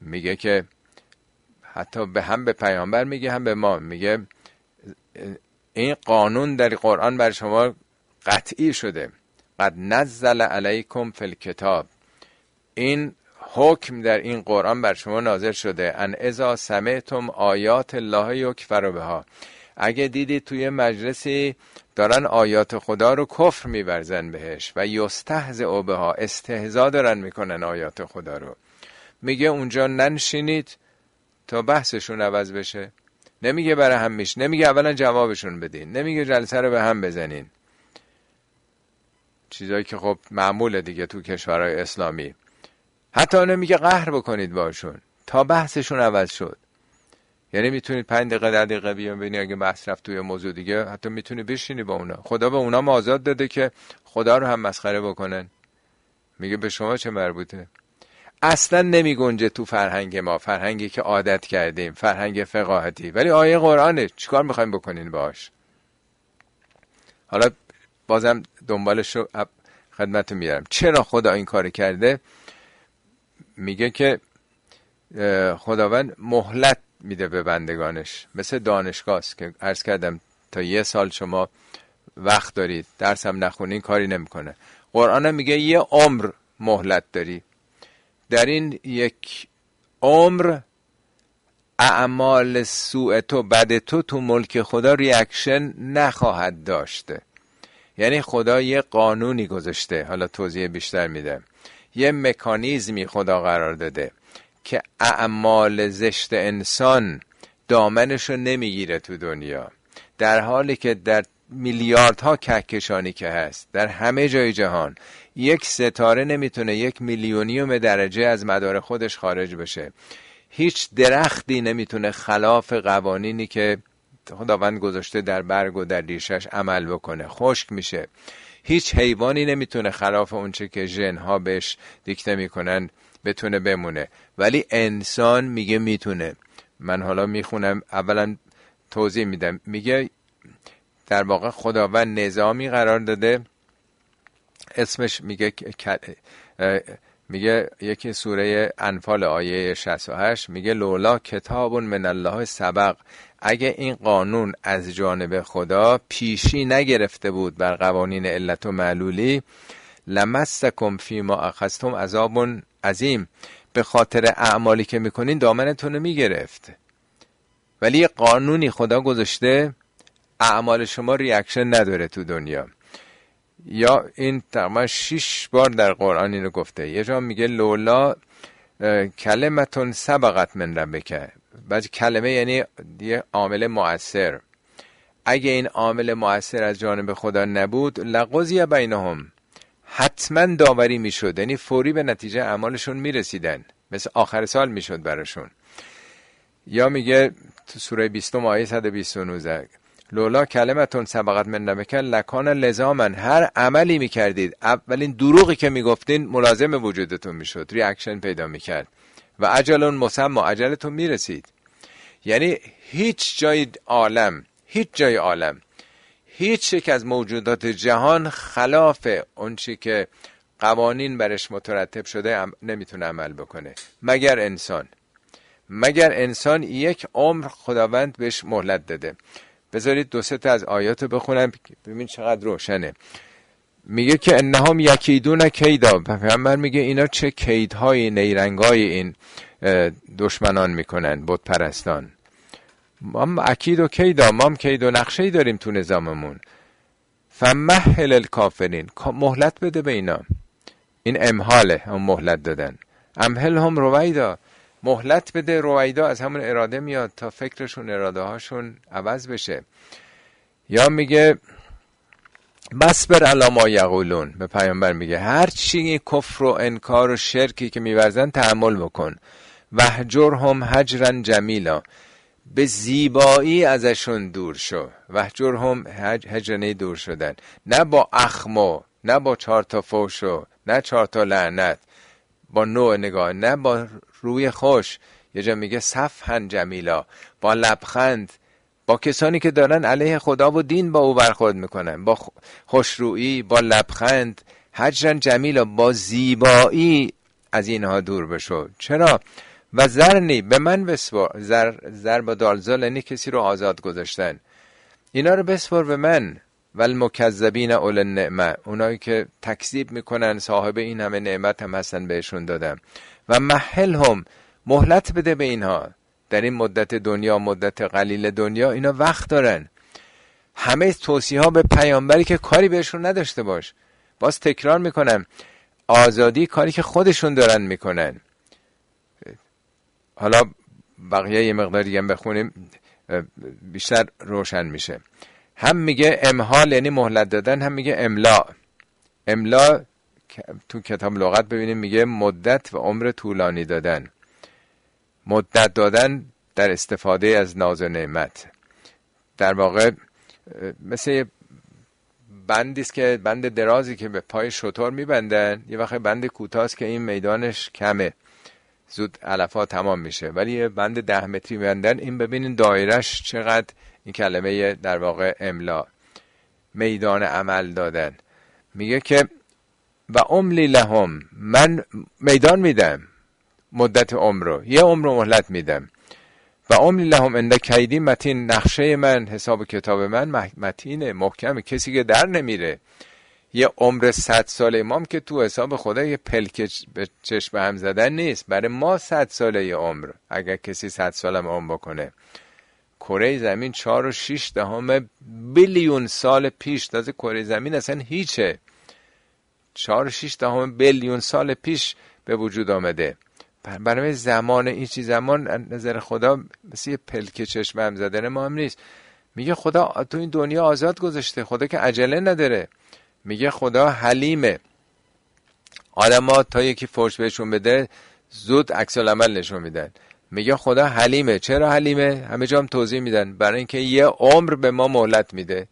میگه که حتی به پیامبر میگه هم به ما، میگه این قانون در قرآن بر شما قطعی شده، قد نزل علیکم فی الکتاب، این حکم در این قرآن بر شما نازل شده، ان اذا سمعتم آیات الله یکفر بها، اگه دیدید توی مجلسی دارن آیات خدا رو کفر می‌ورزن بهش و یستهزئ بها، استهزا دارن میکنن آیات خدا رو، میگه اونجا ننشینید تا بحثشون عوض بشه. نمیگه برای هم میشه، نمیگه اولا جوابشون بدین، نمیگه جلسه رو به هم بزنین، چیزایی که خب معموله دیگه تو کشورهای اسلامی. حتی نمیگه قهر بکنید باشون تا بحثشون عوض شد. یعنی میتونید 5 دقیقه 10 دقیقه بیان ببینید اگه بحث رفت توی موضوع دیگه، حتی میتونی بشینی با اونا. خدا به اونا آزاد داده که خدا رو هم مسخره بکنن، میگه به شما چه مربوطه؟ اصلا نمی گنجه تو فرهنگ ما، فرهنگی که عادت کردیم، فرهنگ فقاهتی، ولی آیه قرآنه، چیکار میخوایم بکنین باش؟ حالا بازم دنبالش رو خدمتتون میارم چرا خدا این کار کرده. میگه که خداوند مهلت میده به بندگانش، مثل دانشگاه است که عرض کردم تا 1 سال شما وقت دارید درس هم نخونین کاری نمیکنه. قرآن هم میگه 1 عمر مهلت داری، در این 1 عمر اعمال سوء تو، بد تو ملک خدا ریاکشن نخواهد داشته. یعنی خدا یه قانونی گذاشته، حالا توضیح بیشتر میدم، یه مکانیزمی خدا قرار داده که اعمال زشت انسان دامنشو نمیگیره تو دنیا، در حالی که در میلیاردها کهکشانی که هست در همه جای جهان 1 ستاره نمیتونه 1 میلیونیوم درجه از مدار خودش خارج بشه. هیچ درختی نمیتونه خلاف قوانینی که خداوند گذاشته در برگ و در ریشش عمل بکنه، خشک میشه. هیچ حیوانی نمیتونه خلاف اونچه که ژن‌ها بهش دیکته میکنن بتونه بمونه، ولی انسان میگه میتونه. من حالا میخونم، اولا توضیح میدم. میگه در واقع خداوند نظامی قرار داده، اسمش میگه یکی سوره انفال آیه 68 میگه لولا کتاب من الله سبق، اگه این قانون از جانب خدا پیشی نگرفته بود بر قوانین علت و معلولی، لمسکم فیما اخذتم عذاب عظیم، به خاطر اعمالی که میکنین دامنتون رو میگرفت. ولی یه قانونی خدا گذاشته، اعمال شما ریاکشن نداره تو دنیا. یا این تقریبا 6 بار در قرآن اینو گفته. یه جا میگه لولا کلمتون سبقت من ربک، بعد کلمه یعنی یه عامل مؤثر، اگه این عامل مؤثر از جانب خدا نبود لقضی بینهم، حتما داوری میشد، یعنی فوری به نتیجه اعمالشون میرسیدن، مثل آخر سال میشد براشون. یا میگه تو سوره 20 آیه 129 لولا کلمتون سبقت من ربک لکان لزاما، هر عملی میکردید اولین دروغی که میگفتین ملازم وجودتون میشد، ریاکشن پیدا میکرد و اجلون مسمى، اجلتون میرسید. یعنی هیچ جای عالم هیچ یک از موجودات جهان خلاف اون چی که قوانین برش مترتب شده نمیتونه عمل بکنه، مگر انسان 1 عمر خداوند بهش مهلت داده. بذارید 2 تا از آیات بخونم ببین چقدر روشنه. میگه که انهم یکیدون کیدا، پیامبر میگه اینا چه کیدهای نیرنگای این دشمنان میکنن، بت پرستان. ما اکید و کیدا، ما هم کید و نقشه‌ای داریم تو نظاممون. فمهل الکافرین، مهلت بده به اینا. این امهاله، هم مهلت دادن. امهل هم رویدا، مهلت بده. رویدا از همون اراده میاد تا فکرشون اراده هاشون عوض بشه. یا میگه بسبر علی ما یقولون، به پیامبر میگه هر چی کفر و انکار و شرکی که میورزن تحمل بکن. وهجرهم هجرا جمیلا، به زیبایی ازشون دور شو. وهجرهم هجرنه دور شدن، نه با اخمو، نه با 4 تا فوشو، نه 4 تا لعنت، با نوع نگاه، نه با روی خوش. یه جا میگه صفحا جمیلا، با لبخند، با کسانی که دارن علیه خدا و دین با او برخورد میکنن، با خوشرویی، با لبخند. هجرا جمیلا، با زیبایی از اینها دور بشو. چرا؟ و ذرنی، به من بسپار. زر با دالزال یعنی کسی رو آزاد گذاشتن. اینا رو بسپار به من. و المکذبین اول النعمه، اونایی که تکذیب میکنن صاحب این همه نعمت هم هستن بهشون دادم. و مهلهم، مهلت بده به اینها در این مدت دنیا، مدت قلیل دنیا، اینا وقت دارن. همه توصیه ها به پیامبری که کاری بهشون نداشته باش. باز تکرار میکنم، آزادی کاری که خودشون دارن میکنن. حالا بقیه یه مقدار دیگه بخونیم بیشتر روشن میشه. هم میگه امهال یعنی مهلت دادن، هم میگه املا. املا تو کتاب لغت ببینیم میگه مدت و عمر طولانی دادن. مدت دادن در استفاده از ناز و نعمت. در واقع مثل بندیست که بند درازی که به پای شتر میبندن، یه وقت بند کوتاست که این میدانش کمه، زود علفا تمام میشه، ولی یه بند 10 متری میبندن. این ببینین دایرش چقدر، این کلمه در واقع املا، میدان عمل دادن. میگه که و املی لهم، من میدان میدم مدت عمر رو، یه عمر رو مهلت میدم. و املی لهم ان کیدی متین، نقشه من، حساب کتاب من متینه، محکمه، کسی که در نمیره. یه عمر 100 سال امام که تو حساب خدا یه پلک به چشم هم زدن نیست. برای ما 100 ساله یه عمر، اگر کسی 100 سال هم عمر بکنه. کره زمین 4.6 بیلیون سال پیش، تازه کره زمین اصلا هیچه، 4.6 بیلیون سال پیش به وجود آمده. برای زمان این چیز، زمان نظر خدا مثل یه پلک چشم هم زدن ما هم نیست. میگه خدا تو این دنیا آزاد گذاشته، خدا که عجله نداره. میگه خدا حلیمه. آدم ها تا یکی فرش بهشون بده زود عکس العمل نشون میدن. میگه خدا حلیمه. چرا حلیمه؟ همه جا هم توضیح میدن، برای اینکه یه عمر به ما مهلت میده.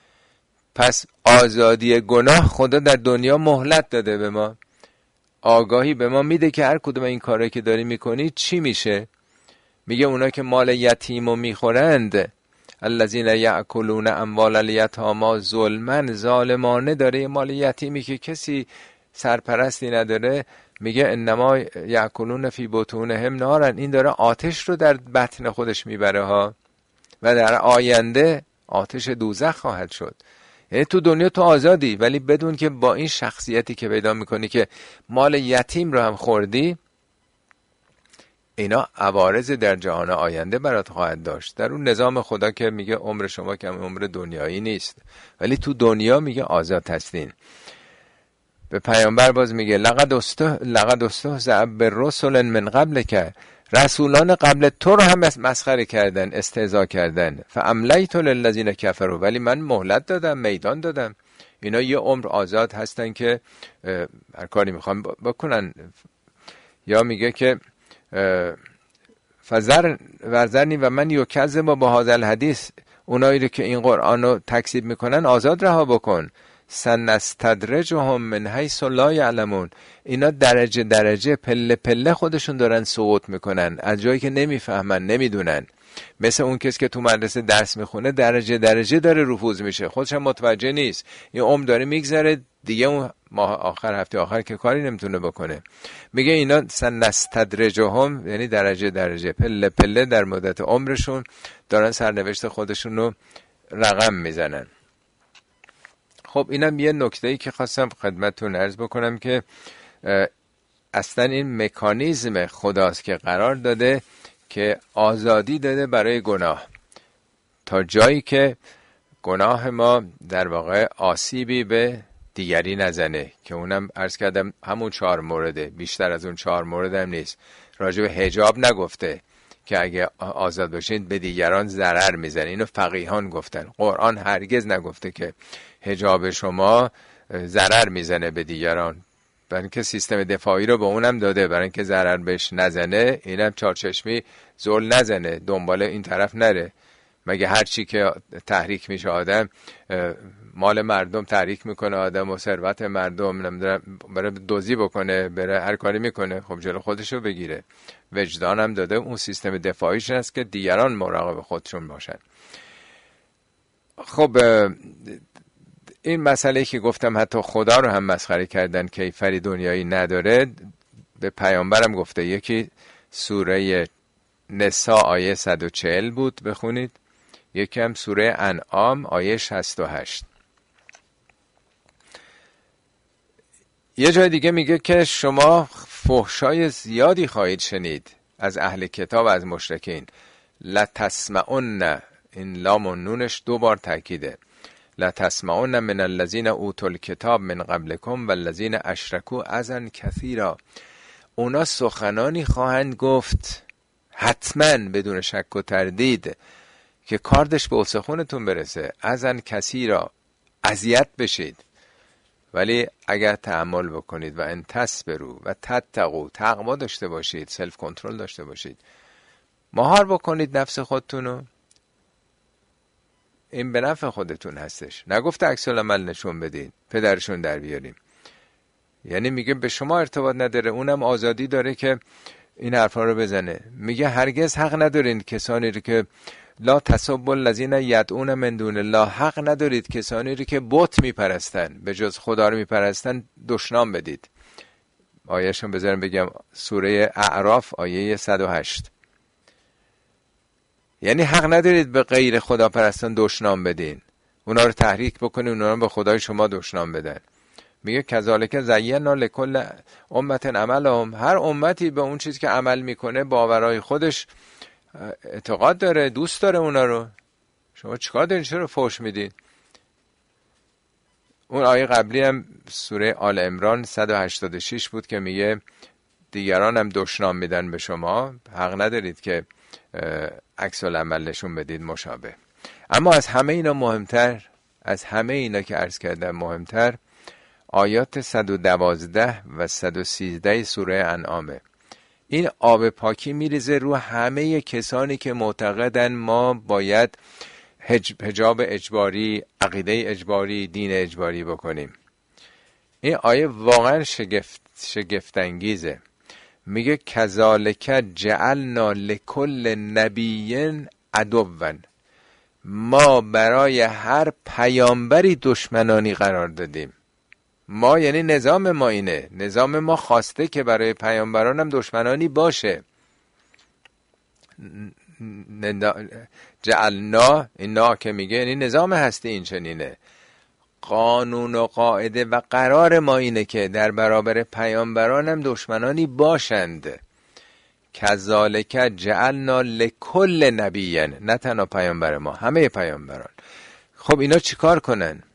پس آزادی گناه خدا در دنیا مهلت داده به ما، آگاهی به ما میده که هر کدوم این کارهایی که داری میکنی چی میشه. میگه اونا که مال یتیمو میخورند، الذین یاکلون اموال الیتامی ظلما، ظالمانه داره مال یتیمی که کسی سرپرستی نداره. میگه انما یاکلون فی بطونهم نارا، این داره آتش رو در بطن خودش میبره ها، و در آینده آتش دوزخ خواهد شد. یعنی تو دنیا تو آزادی، ولی بدون که با این شخصیتی که پیدا میکنی که مال یتیم رو هم خوردی، اینا عوارض در جهان آینده برات خواهد داشت. در اون نظام خدا که میگه عمر شما که عمر دنیایی نیست، ولی تو دنیا میگه آزاد هستین. به پیامبر باز میگه لقد استهزأ بالرسل من قبل، که رسولان قبل تو رو هم مسخره کردن، استهزا کردن. فاملیت للذین کفروا، ولی من مهلت دادم، میدان دادم. اینا یه عمر آزاد هستن که هر کاری میخوان بکنن. یا میگه که ورزنی و من یکذب با هذا الحدیث، اونایی رو که این قرآن رو تکذیب میکنن آزاد رها بکن. سنستدرجهم من حیث لا یعلمون، اینا درجه درجه پله پله خودشون دارن سقوط میکنن از جایی که نمیفهمن، نمیدونن. مثل اون کسی که تو مدرسه درس میخونه درجه درجه داره رفوز میشه، خودش هم متوجه نیست. این عمر داره میگذره دیگه، اون ماه آخر، هفته آخر که کاری نمیتونه بکنه. میگه اینا سنستدرجهم یعنی درجه درجه، پله پله در مدت عمرشون دارن سرنوشت خودشون رو رقم میزنن. خب اینم یه نکته‌ای که خواستم خدمتتون عرض بکنم که اصلا این مکانیزم خداست که قرار داده که آزادی داده برای گناه، تا جایی که گناه ما در واقع آسیبی به دیگری نزنه، که اونم عرض کردم همون 4 مورده، بیشتر از اون 4 مورد هم نیست. راجع به حجاب نگفته که اگه آزاد باشین به دیگران ضرر میزنه، اینو فقیهان گفتن. قرآن هرگز نگفته که حجاب شما ضرر میزنه به دیگران، برای اینکه سیستم دفاعی رو به اونم داده، برای اینکه ضرر بهش نزنه، اینم چارچشمی زل نزنه، دنبال این طرف نره. مگه هر چی که تحریک میشه آدم، مال مردم تحریک میکنه آدم و ثروت مردم، نمیدونم برای دزدی بکنه، برای هر کاری میکنه، خب جلو خودشو بگیره. وجدانم داده اون سیستم دفاعیش هست که دیگران مراقب خودشون باشن. خب این مسئله که گفتم حتی خدا رو هم مسخره کردن، کیفری دنیایی نداره. به پیامبرم گفته یکی سوره نساء آیه 140 بود بخونید، یکی هم سوره انعام آیه 68. یه جای دیگه میگه که شما فحشای زیادی خواهید شنید از اهل کتاب، از مشرکین. لتسمعن، این لام و نونش 2 بار تاکیده، لتسمعن من الذین اوتوا الکتاب من قبلکم والذین اشرکوا اذًا کثیرا. اونا سخنانی خواهند گفت حتما بدون شک و تردید که کاردش به استخونتون برسه، اذًا کثیرا، اذیت بشید. ولی اگر تأمل بکنید و ان تصبروا و تتقوا، تقوا داشته باشید، سلف کنترل داشته باشید، مهار بکنید نفس خودتونو، این به نفع خودتون هستش. نگفته عکس العمل نشون بدین پدرشون در بیاریم، یعنی میگه به شما ارتباط نداره، اونم آزادی داره که این حرفا رو بزنه. میگه هرگز حق ندارین کسانی رو که لا تسبوا الذین یدعون من دون الله، حق ندارید کسانی رو که بت میپرستن، به جز خدا رو میپرستن، دشنام بدید. آیه‌شون بذارم بگم، سوره اعراف آیه 108. یعنی حق ندارید به غیر خدا پرستان دشنام بدین، اونا رو تحریک بکنین اونا رو به خدای شما دشنام بدن. میگه کذالک زینا لکل امت عملهم، هر امتی به اون چیزی که عمل میکنه باورای خودش اعتقاد داره، دوست داره اونا رو. شما چیکار دارین؟ چرا فحش میدین؟ اون آیه قبلی هم سوره آل عمران 186 بود که میگه دیگران هم دشنام میدن به شما، حق ندارید که عکس العمل نشون بدید مشابه. اما از همه اینا مهمتر، از همه اینا که عرض کردم مهمتر، آیات 112 و 113 سوره انعامه. این آب پاکی میریزه رو همه کسانی که معتقدن ما باید حجاب اجباری، عقیده اجباری، دین اجباری بکنیم. این آیه واقعا شگفت انگیزه. میگه کذالک جعلنا لکل نبی عدوا، ما برای هر پیامبری دشمنانی قرار دادیم. ما یعنی نظام ما اینه، نظام ما خواسته که برای پیامبران هم دشمنانی باشه. جعلنا، این نا که میگه یعنی نظام هستی این چنینه، قانون و قاعده و قرار ما اینه که در برابر پیامبران هم دشمنانی باشند. کذالک جعلنا لکل نبی، نه تنها پیامبر ما، همه پیامبران. خب اینا چیکار کنن؟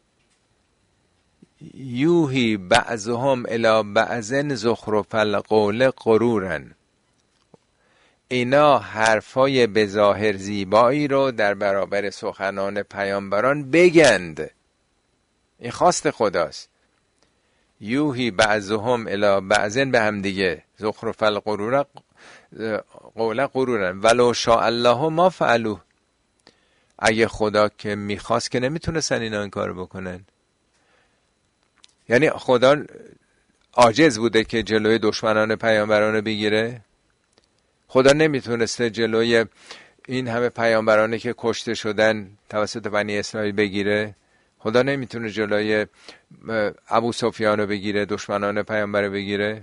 یوهی بعضهم الی بعض زخرف القول غرورا، اینا حرفای به ظاهر زیبایی رو در برابر سخنان پیامبران بگند. این خواست خداست. یوهی بعضهم الی بعض، به هم دیگه، زخرف القول غرورا ولو شاء الله ما فعلوه. اگه خدا که میخواست که نمیتونستن اینا این کار بکنن. یعنی خدا عاجز بوده که جلوی دشمنان پیامبران رو بگیره؟ خدا نمیتونسته جلوی این همه پیامبرانی که کشته شدن توسط بنی اسرائیل بگیره؟ خدا نمیتونه جلوی ابو سفیان رو بگیره، دشمنان پیامبر رو بگیره؟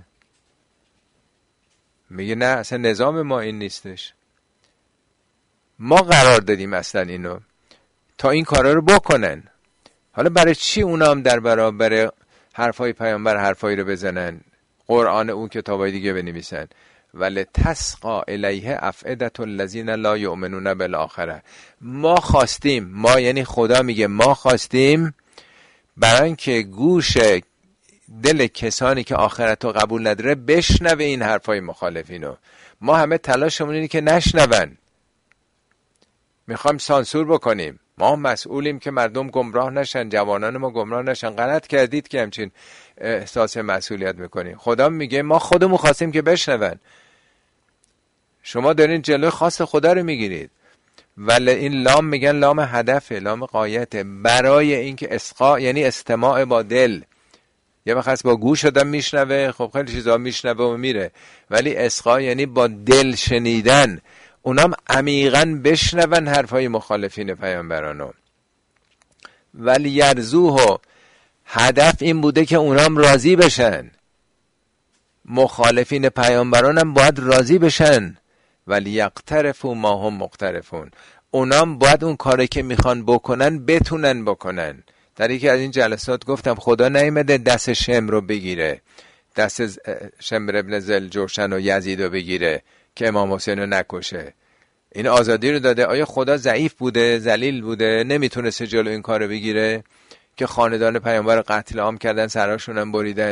میگه نه، اصلا نظام ما این نیستش. ما قرار دادیم اصلا اینو تا این کارا رو بکنن. حالا برای چی اونا هم در برابر حرفای پیامبر حرفایی رو بزنن، قرآن اون کتابای دیگه بنویسن؟ ولی تسقا الیه افئدة الذین لا یؤمنون بالآخره. ما خواستیم، ما یعنی خدا میگه ما خواستیم برای اینکه گوش دل کسانی که آخرت رو قبول نداره بشنوه این حرفای مخالفینو. ما همه تلاشمون اینه که نشنون، میخوایم سانسور بکنیم. ما مسئولیم که مردم گمراه نشن، جوانان ما گمراه نشن. غلط کردید که همچین احساس مسئولیت میکنیم. خدا میگه ما خودمون خواستیم که بشنون، شما دارین جلوی خواست خدا رو میگیرید. ولی این لام میگن لام هدفه، لام غایته، برای اینکه اسقا یعنی استماع با دل. یه وقت با گوش آدم میشنوه، خب خیلی چیزا میشنوه و میره، ولی اسقا یعنی با دل شنیدن، اونام عمیقاً بشنون حرفای مخالفین پیامبرانو. ولی یرزوه، هدف این بوده که اونام راضی بشن. مخالفین پیامبران هم باید راضی بشن، ولی یقترفوا ما هم مقترفون، اونام باید اون کاری که میخوان بکنن بتونن بکنن. در یکی از این جلسات گفتم خدا نیامده دست شمر رو بگیره، دست شمر ابن ذوالجوشن و یزید رو بگیره که امام حسین رو نکشه. این آزادی رو داده. آیا خدا ضعیف بوده، ذلیل بوده، نمیتونسته جلو این کار رو بگیره که خاندان پیامبر قتل عام کردن، سراشون هم بریدن،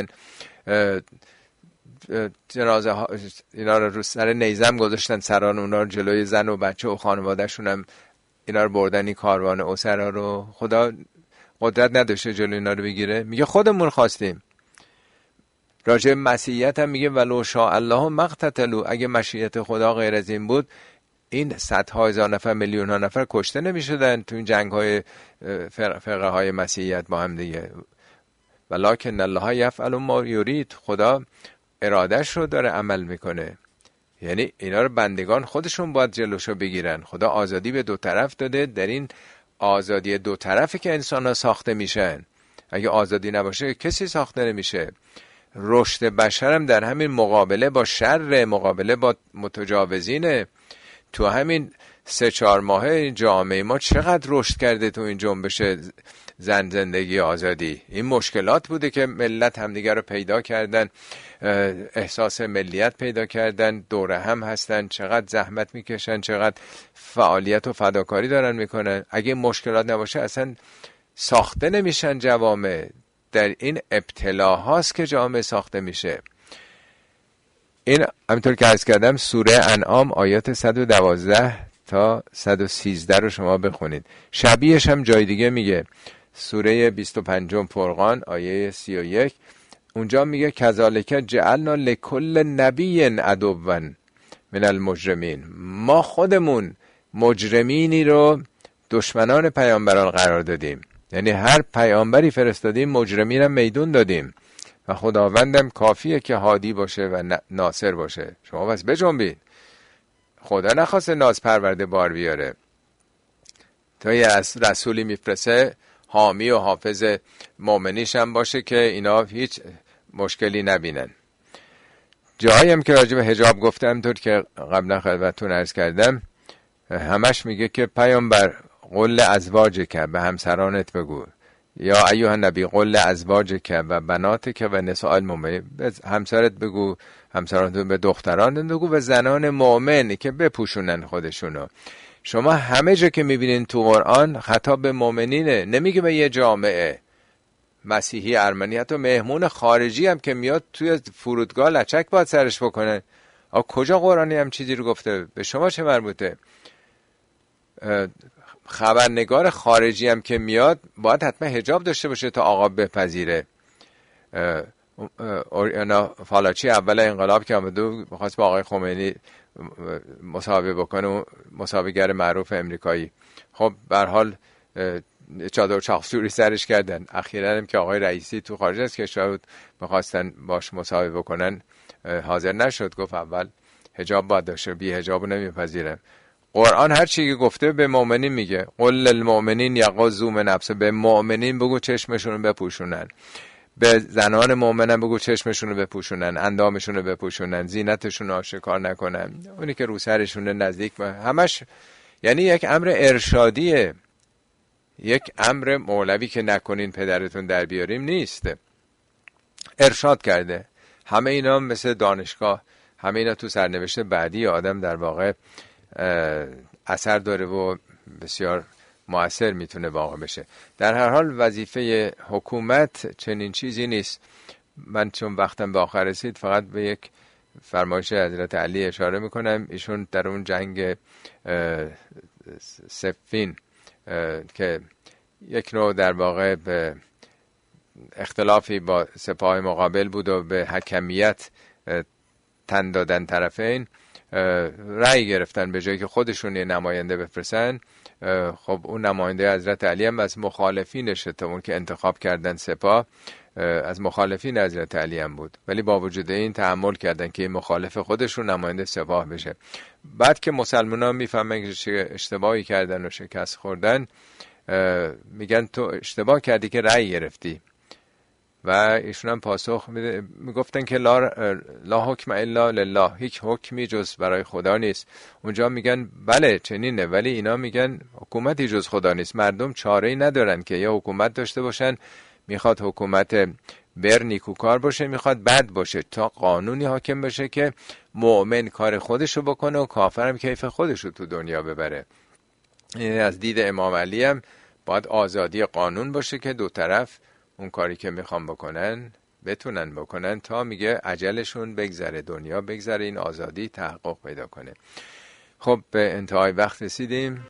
جنازه ها اینا رو سر نیزم گذاشتن، سران اونا رو جلوی زن و بچه و خانواده‌شون هم اینا رو بردن، این کاروان اسرا رو. خدا قدرت نداشته جلوی اینا رو بگیره؟ میگه خودمون خواستیم. راجع مسیحیت هم میگه ولو شاء الله مقتتلوا، اگه مشیت خدا غیر از این بود این صدها هزار نفر، میلیون ها نفر کشته نمیشدن تو این جنگ های فرقه های مسیحیت با هم دیگه. ولکن الله یفعل ما یرید، خدا ارادش رو داره عمل میکنه. یعنی اینا رو بندگان خودشون باید جلوشو بگیرن. خدا آزادی به دو طرف داده، در این آزادی دو طرفی که انسان ها ساخته میشن. اگه آزادی نباشه کسی ساخته نمیشه. رشد بشر هم در همین مقابله با شر، مقابله با متجاوزینه. تو همین 3-4 ماهه جامعه ما چقدر رشد کرده تو این جنبش زن زندگی آزادی. این مشکلات بوده که ملت همدیگر رو پیدا کردن، احساس ملیت پیدا کردن، دوره هم هستن، چقدر زحمت میکشن، چقدر فعالیت و فداکاری دارن میکنن. اگه مشکلات نباشه اصلا ساخته نمیشن جوامع. در این ابتلاهاست که جامعه ساخته میشه. این همینطور که عرض کردم سوره انعام آیات 112 تا 113 رو شما بخونید. شبیهش هم جای دیگه میگه، سوره 25 فرقان آیه 31، اونجا میگه کذالک جعلنا لکل نبی عدوا من المجرمین، ما خودمون مجرمینی رو دشمنان پیامبران قرار دادیم. یعنی هر پیامبری فرستادیم مجرمین هم میدون دادیم و خداوندم کافیه که هادی باشه و ناصر باشه. شما بس بجنبید. خدا نخواسته ناز پرورده بار بیاره، تا یه رسولی میفرسته حامی و حافظ مؤمنیش هم باشه که اینا هیچ مشکلی نبینن. جایی هم که راجع به حجاب گفتم طور که قبلا خدمتتون عرض کردم، همش میگه که پیامبر قل ازواجک، به همسرانت بگو، یا ایها النبی قل ازواجک و بناتک و نساء المؤمنین، به همسرت بگو، همسرانت به دختران بگو و زنان مؤمن که بپوشونن خودشونو. شما همه جا که میبینین تو قرآن خطاب به مؤمنینه، نمیگه به یه جامعه مسیحی ارمنی. حتی مهمون خارجی هم که میاد توی فرودگاه لچک باید سرش بکنه. کجا قرآنی هم چیزی رو گفته؟ به شما چه مربوطه؟ خبرنگار خارجی هم که میاد باید حتما حجاب داشته باشه تا آقا بپذیره. اوریانا فالاچی اول انقلاب که آمده بخواست با آقای خمینی مصاحبه بکنه، مصاحبه‌گر معروف امریکایی، خب به هر حال چادر چاخسوری سرش کردن. اخیراً هم که آقای رئیسی تو خارج از کشور بود می‌خواستن باش مصاحبه بکنن، حاضر نشد، گفت اول حجاب باید داشته، بی حجابو نمیپذیرم. قرآن هر چی که گفته به مؤمنین میگه قل للمؤمنین یغضوا من ابصارهم، به مؤمنین بگو چشمشون رو بپوشونن، به زنان مؤمنان بگو چشمشون رو بپوشونن، اندامشون رو بپوشونن، زینتشون رو آشکار نکنن، اونی که رو سرشون نزدیک همش. یعنی یک امر ارشادیه، یک امر مولوی که نکنین پدرتون در بیاریم نیست. ارشاد کرده. همه اینا مثل دانشگاه، همه اینا تو سرنوشت بعدی آدم در واقع اثر داره و بسیار مؤثر میتونه واقع بشه. در هر حال وظیفه حکومت چنین چیزی نیست. من چون وقتم به آخر رسید فقط به یک فرمایش حضرت علی اشاره میکنم. ایشون در اون جنگ صفین که یک نوع در واقع به اختلافی با سپاه مقابل بود و به حکمیت تن دادن طرفین، رأی گرفتن به جایی که خودشون یه نماینده بفرستن. خب اون نماینده حضرت علی هم از مخالفینشه، تا اون که انتخاب کردن سپاه از مخالفین حضرت علی هم بود، ولی با وجود این تحمل کردن که مخالف خودشون نماینده سپاه بشه. بعد که مسلمانان میفهمن که اشتباهی کردن و شکست خوردن، میگن تو اشتباه کردی که رأی گرفتی و ایشون هم پاسخ میگفتن که لا حکم الا لله، هیچ حکمی جز برای خدا نیست. اونجا میگن بله چنینه، ولی اینا میگن حکومتی جز خدا نیست. مردم چاره‌ای ندارن که یا حکومت داشته باشن، میخواد حکومت بر نیکوکار باشه، میخواد بد باشه، تا قانونی حاکم بشه که مؤمن کار خودشو بکنه و کافر هم کیف خودشو تو دنیا ببره. یعنی از دید امام علی هم باید آزادی قانون باشه که دو طرف اون کاری که میخوان بکنن بتونن بکنن تا میگه اجلشون بگذره، دنیا بگذره، این آزادی تحقق پیدا کنه. خب به انتهای وقت رسیدیم.